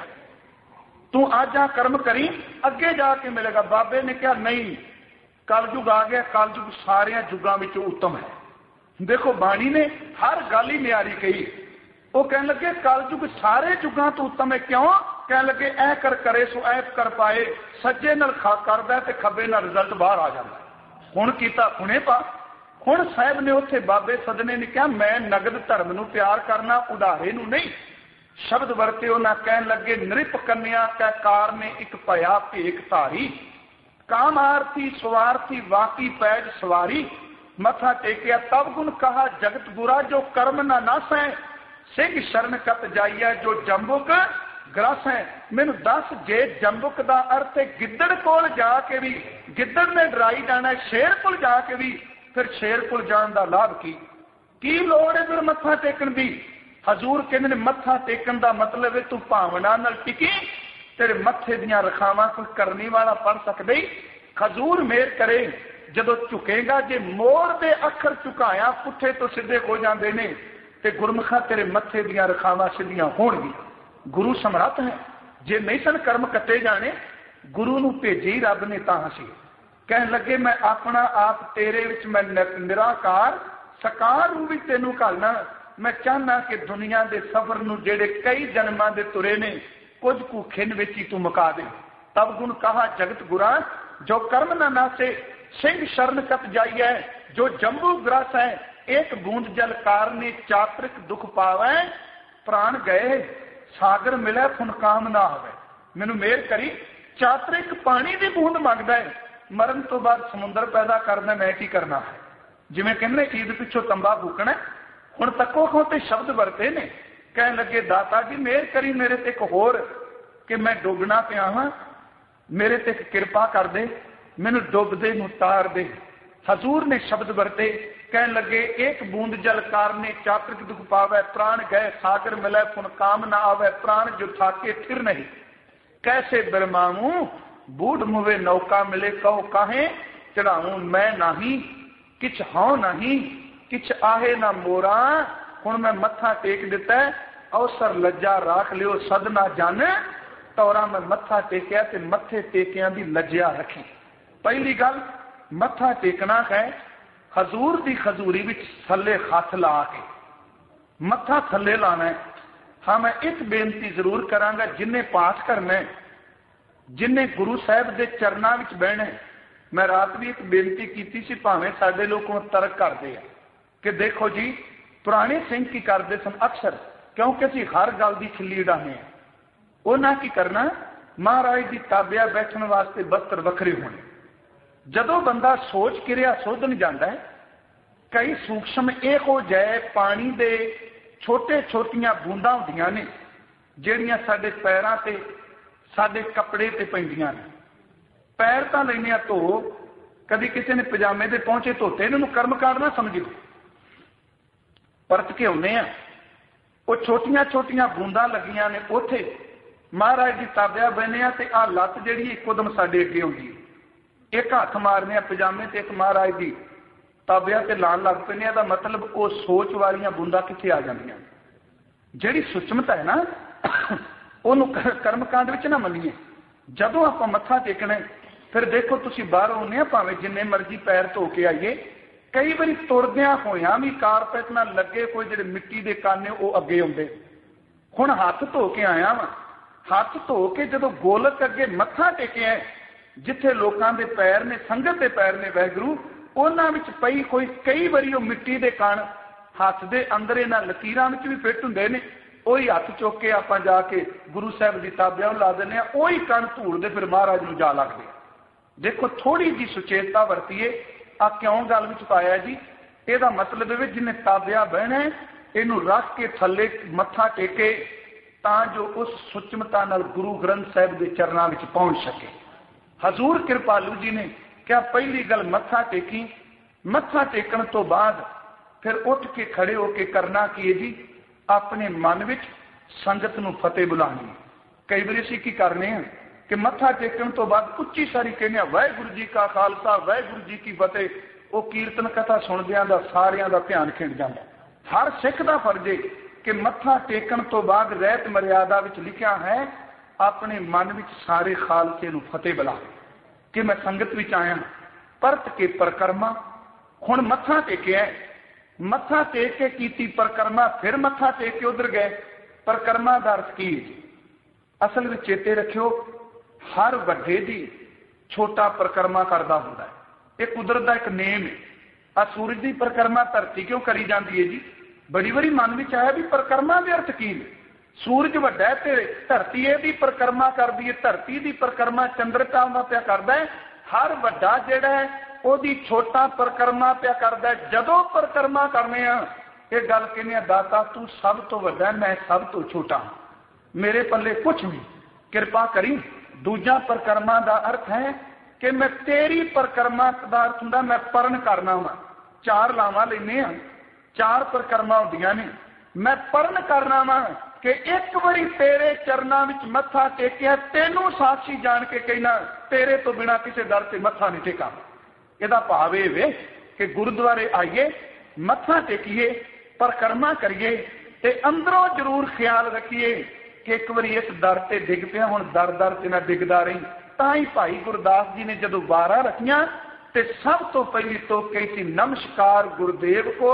तू अज आ कर्म करी अगे जाके मिलेगा। बाबे ने कहा नहीं, कलयुग आ गया, कलयुग सारे युगों में उत्तम है। देखो बाणी ने हर गल ही न्यारी कही। वो कह लगे कलयुग सारे युगों तो उत्तम है, क्यों? कह लगे ऐ कर करे सो ऐ कर पाए, सज्जे नाल करदा ते खब्बे नाल रिजल्ट बाहर आ जाता। हुण कीता हुणे पा। हुण साहब ने उत्थे बाबे सदने ने कहा मैं नगद धर्म नूं प्यार करना, उधारे नूं नहीं। शब्द वरते उन्हां कहन लगे नृप कन्या कै कार ने एक भया भेक धारी, काम आरती स्वार्थी वाकी पैज सवारी। मथा टेकिया तब गुण कहा जगत बुरा, जो कर्म ना नस है, सिंह शरण कत जाइए जो जंबुक ग्रस है। मैनू दस जे जंबुक का अर्थ है गिद्दड़ कोल जाके भी, गिद्दड़ ने डराई जाना, शेर कोल जाके भी, फिर शेर कोल जान का लाभ की लोड़ है फिर मत्था टेकन दी? हजूर कहते हैं मत्था टेकन का मतलब है तू भावना नाल टिकी, तेरे मत्थे दियां रखावां कोई करनी वाला पढ़ सकदे। हजूर मेहर करे जदों झुकेगा, जे मोड़ दे अखर झुकाया पुठे तो सीधे हो जाते हैं, ते गुरमुखा तेरे मत्थे दियां रखावां सीधियां होणगियां। गुरु समर्थ है, जे नहीं सन कर्म कट्टे जाने, गुरु नूं भेजी रब ने तां सी। कहन लगे मैं अपना आप तेरे विच मैं निराकार सकार रूप भी तेनू घालना। मैं चाहना कि दुनिया के सफर नूं जेड़े कई जन्मां दे तुरे ने, कुछ कु खिन विच ही तू मुका दे। तब गुण कहा जगत गुरा, जो कर्म न नासे, सिंह शरण कत जाइए जो जंबू ग्रस है। एक बूंद जल कारने चातरिक दुख पावे, प्राण गए सागर मिले फुन काम ना होवे। मैनू मेहर करी, चातरिक पानी की बूंद मंगदा है, मरण तो बाद समुद्र पैदा करना, मैं की करना है। जिवें कहने ईद पिछों तंबा फूकना, हुण तको खोते शब्द वरते ने। कह लगे दाता जी मेहर करी मेरे ते एक होर कि मैं डुबना पिया हाँ, मेरे ते कृपा कर दे, मैनू डुबदे नूं तार दे। हजूर ने शब्द वरते, कह लगे एक बूंद जल कारने चातरिक दुख पावे, प्राण गए सागर मिले फुन काम ना आवे। प्राण जो थाके थिर नहीं, कैसे बिरमाऊं बूढ़ मुवे नौका मिले, कहो काहे चढ़ाऊं मैं नाही, किछ हां नहीं किछ आहे ना मोरा। हुण मैं मत्था टेक दिता, अवसर लज्जा राख लियो सदना जन, तौरा मैं मत्था टेकिया ते मत्थे टेकियां दी लज्जा रखी। पहली गल मत्था टेकना है हजूर की खजूरी विच थले हथ ला के मत्था थले लाना है। हाँ मैं एक बेनती जरूर करांगा, जिन्हें पाठ करना है, जिन्हें गुरु साहब के चरणों में बहना है, मैं रात भी एक बेनती की सी, भावें साडे लोग तर्क करते हैं कि देखो जी पुराने सिंह की करते सन अक्सर, क्योंकि असीं हर गल की खिल्ली उड़ाने हैं। उन्हें की करना, महाराज की ताबिया बैठने वास्ते बस्तर वखरे होने। जदों बंदा सोच क्रिया सोधन जाता है, कई सूक्ष्म इहो जै पानी दे छोटे छोटियां बूंदा होंदियां ने जिहड़ियां साडे पैरां ते साडे कपड़े ते पैंदियां ने। पैर तां लैने धो, कभी किसी ने पजामे दे पहुंचे धोते, इन्हां नूं कर्मकांड ना समझो, परत के आउंदे आ। वो छोटियां छोटियां बूंदा लगियां ने, उत्थे महाराज की ताबिया बहने ते आ लत्त जिहड़ी इकोदम साडे अगे आउंदी, एक हथ मारने पजामे ते एक महाराज की ताबिया ते लान लग पैने। दा मतलब वो सोच वालियां बूंदा कित्थे आ जांदियां। जिहड़ी सूक्ष्मता है ना, उन्होंने कर्मकांड विच ना मन्नीए। जदों आपां मत्था टेकना, फिर देखो तुसीं बाहर आउंदे आ, भावें जिन्ने मर्जी पैर धो के आइए, कई बारी तुरदियां होइयां भी कारपेट नाल लगे कोई जिहड़े मिट्टी दे काने वो अगे आउंदे। हुण हथ धो के आया वा, हथ धो के जदों गोलक अगे मत्था टेकिया, जिथे लोकां दे पैर ने, संगत दे पैर ने, वाहिगुरू उन्हां विच पई कोई कई बारी वो मिट्टी दे कण हथ दे अंदर इन्हां लकीरां विच भी फिट हुंदे ने। ਉਹੀ हथ चुक के आप जाके गुरु साहब की ताबिया ला देने, ਉਹੀ कण धूल दे फिर महाराज नूं जा लगदे। देखो थोड़ी जी सुचेतता वरतीए। आ क्यों गल विच पाया जी, ਇਹਦਾ मतलब है जिन्हें ताबिया बहना इनू रख के थले मत्था टेके तां जो उस सुचमता नाल गुरु ग्रंथ साहब के चरणों में पहुंच सके। हजूर कृपालू जी ने क्या पहली गल मत्था टेकी, मत्था टेकन तो बाद फिर उठ के खड़े होके करना की है जी, अपने मन विच संगत नूं फतेह बुलानी। कई बार असीं की करने हैं कि मत्था टेकन तो बाद उच्ची सारी कहने वाहिगुरू जी का खालसा वाहिगुरू जी की फतेह। वो कीर्तन कथा सुनदियां दा सारियां दा ध्यान खिंड जांदा। हर सिख दा फर्ज है कि मत्था टेकन तो बाद रहत मर्यादा विच लिखिया है अपने मन विच सारे खालसे नूं फतेह बुलावे कि मैं संगत विच आया। परत के परिक्रमा, हुण मत्था टेकिया, मत्था टेक के कीती परिक्रमा, फिर मत्था टेक के उधर गए। परिक्रमा दा अर्थ की असल में चेते रखियो, हर वड्डे दी छोटा परिक्रमा करदा हुंदा है। यह कुदरत का एक नेम है। आ सूरज की परिक्रमा धरती क्यों करी जाती है जी, बड़ी बड़ी मन में आया भी परिक्रमा के अर्थ की ने। सूरज वड्डा है ते धरती इहदी परिक्रमा करदी है, धरती की परिक्रमा चंद्र चांदा पिया करदा है। हर वड्डा जिहड़ा है ओदी छोटा परिक्रमा पिया करदा है। जदों परिक्रमा करने आ ये गल कहने दाता तू सब तो वड्डा, मैं सब तो छोटा, मेरे पल्ले कुछ नहीं, कृपा करी। दूजा परिक्रमा का अर्थ है कि मैं तेरी परिक्रमा का अर्थ हुंदा मैं परण करना वा। चार लावां लैने आ, चार परिक्रमा होंदियां ने, मैं परण करना वा कि एक बारी तेरे चरणों में मत्था टेकिया, तेनों साक्षी जान के कहना तेरे तो बिना किसी दर से मत्था नहीं टेका। यदा भाव ये वे कि गुरुद्वारे आइए, मत्था टेकिए, परिक्रमा करिए, ते अंदरों जरूर ख्याल रखिए कि एक बार इस दर से डिग पिया, हुण दर दर से ना डिगदा रही। ताई भाई गुरदास जी ने जदों 12 रखियां ते सब तो पहली तो कही थी नमस्कार गुरुदेव को,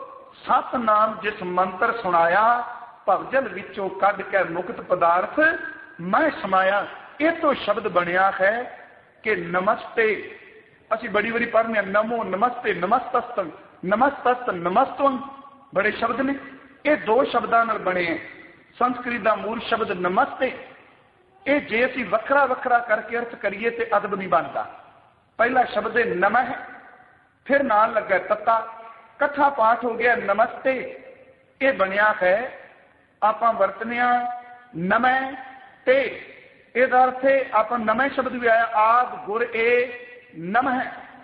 सतनाम जिस मंत्र सुनाया, भवजल विचों कढ के मुक्त पदार्थ मैं समाया। ये तो शब्द बनया है कि नमस्ते, असी बड़ी बड़ी पढ़ने नमो नमस्ते नमस्तस्तं नमस्तस्त नमस्तवं, बड़े शब्द ने। ये दो शब्दों नाल बने हैं। संस्कृत का मूल शब्द नमस्ते, ये जे असी वखरा वखरा करके अर्थ करिए तो अदब नहीं बनता। पहला शब्द है नमः, फिर नाल लगा तत्ता, कथा पाठ हो गया नमस्ते। ये बनया है आप वरतने नमः ते, यदा अर्थ है आप नमः शब्द भी आया, आद गुर ए नमः,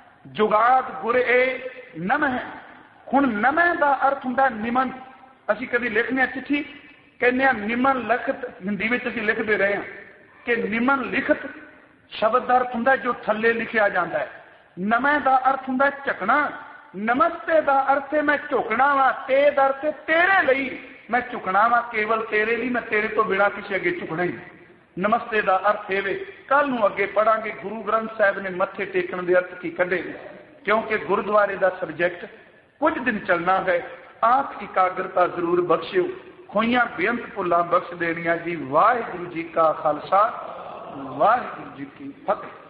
जुगाद गुर ए नमः। हुण नमः का अर्थ हुंदा निमन। असी कभी लिखने चिट्ठी कहने निमन लिखत, हिंदी में असी लिखते रहे हैं कि निमन लिखत शब्द का अर्थ हुंदा जो थले लिखिया जाता है। नमः का अर्थ हुंदा झकना, नमस्ते का अर्थ है मैं झुकना वा, ते दा अर्थ तेरे लिए मैं झुकना वा, केवल तेरे लिए, मैं तेरे तो बिना किसी अगे झुकना ही। ਨਮਸਤੇ ਦਾ ਅਰਥ ਇਹ ਵੇ। ਕੱਲ ਨੂੰ ਅੱਗੇ ਪੜਾਂਗੇ ਗੁਰੂ ਗ੍ਰੰਥ ਸਾਹਿਬ ਨੇ ਮੱਥੇ ਟੇਕਣ ਦੇ ਅਰਥ ਕੀ ਕੱਢੇ ਨੇ, ਕਿਉਂਕਿ ਗੁਰਦੁਆਰੇ ਦਾ ਸਬਜੈਕਟ ਕੁਝ ਦਿਨ ਚੱਲਣਾ ਹੈ। ਆਪ ਇਕਾਗਰਤਾ ਜ਼ਰੂਰ ਬਖਸ਼ਿਓ, ਖੋਈਆਂ ਬੇਅੰਤ ਭੁੱਲਾਂ ਬਖਸ਼ ਦੇਣੀਆਂ ਜੀ। ਵਾਹਿਗੁਰੂ ਜੀ ਕਾ ਖਾਲਸਾ, ਵਾਹਿਗੁਰੂ ਜੀ ਕੀ ਫਤਿਹ।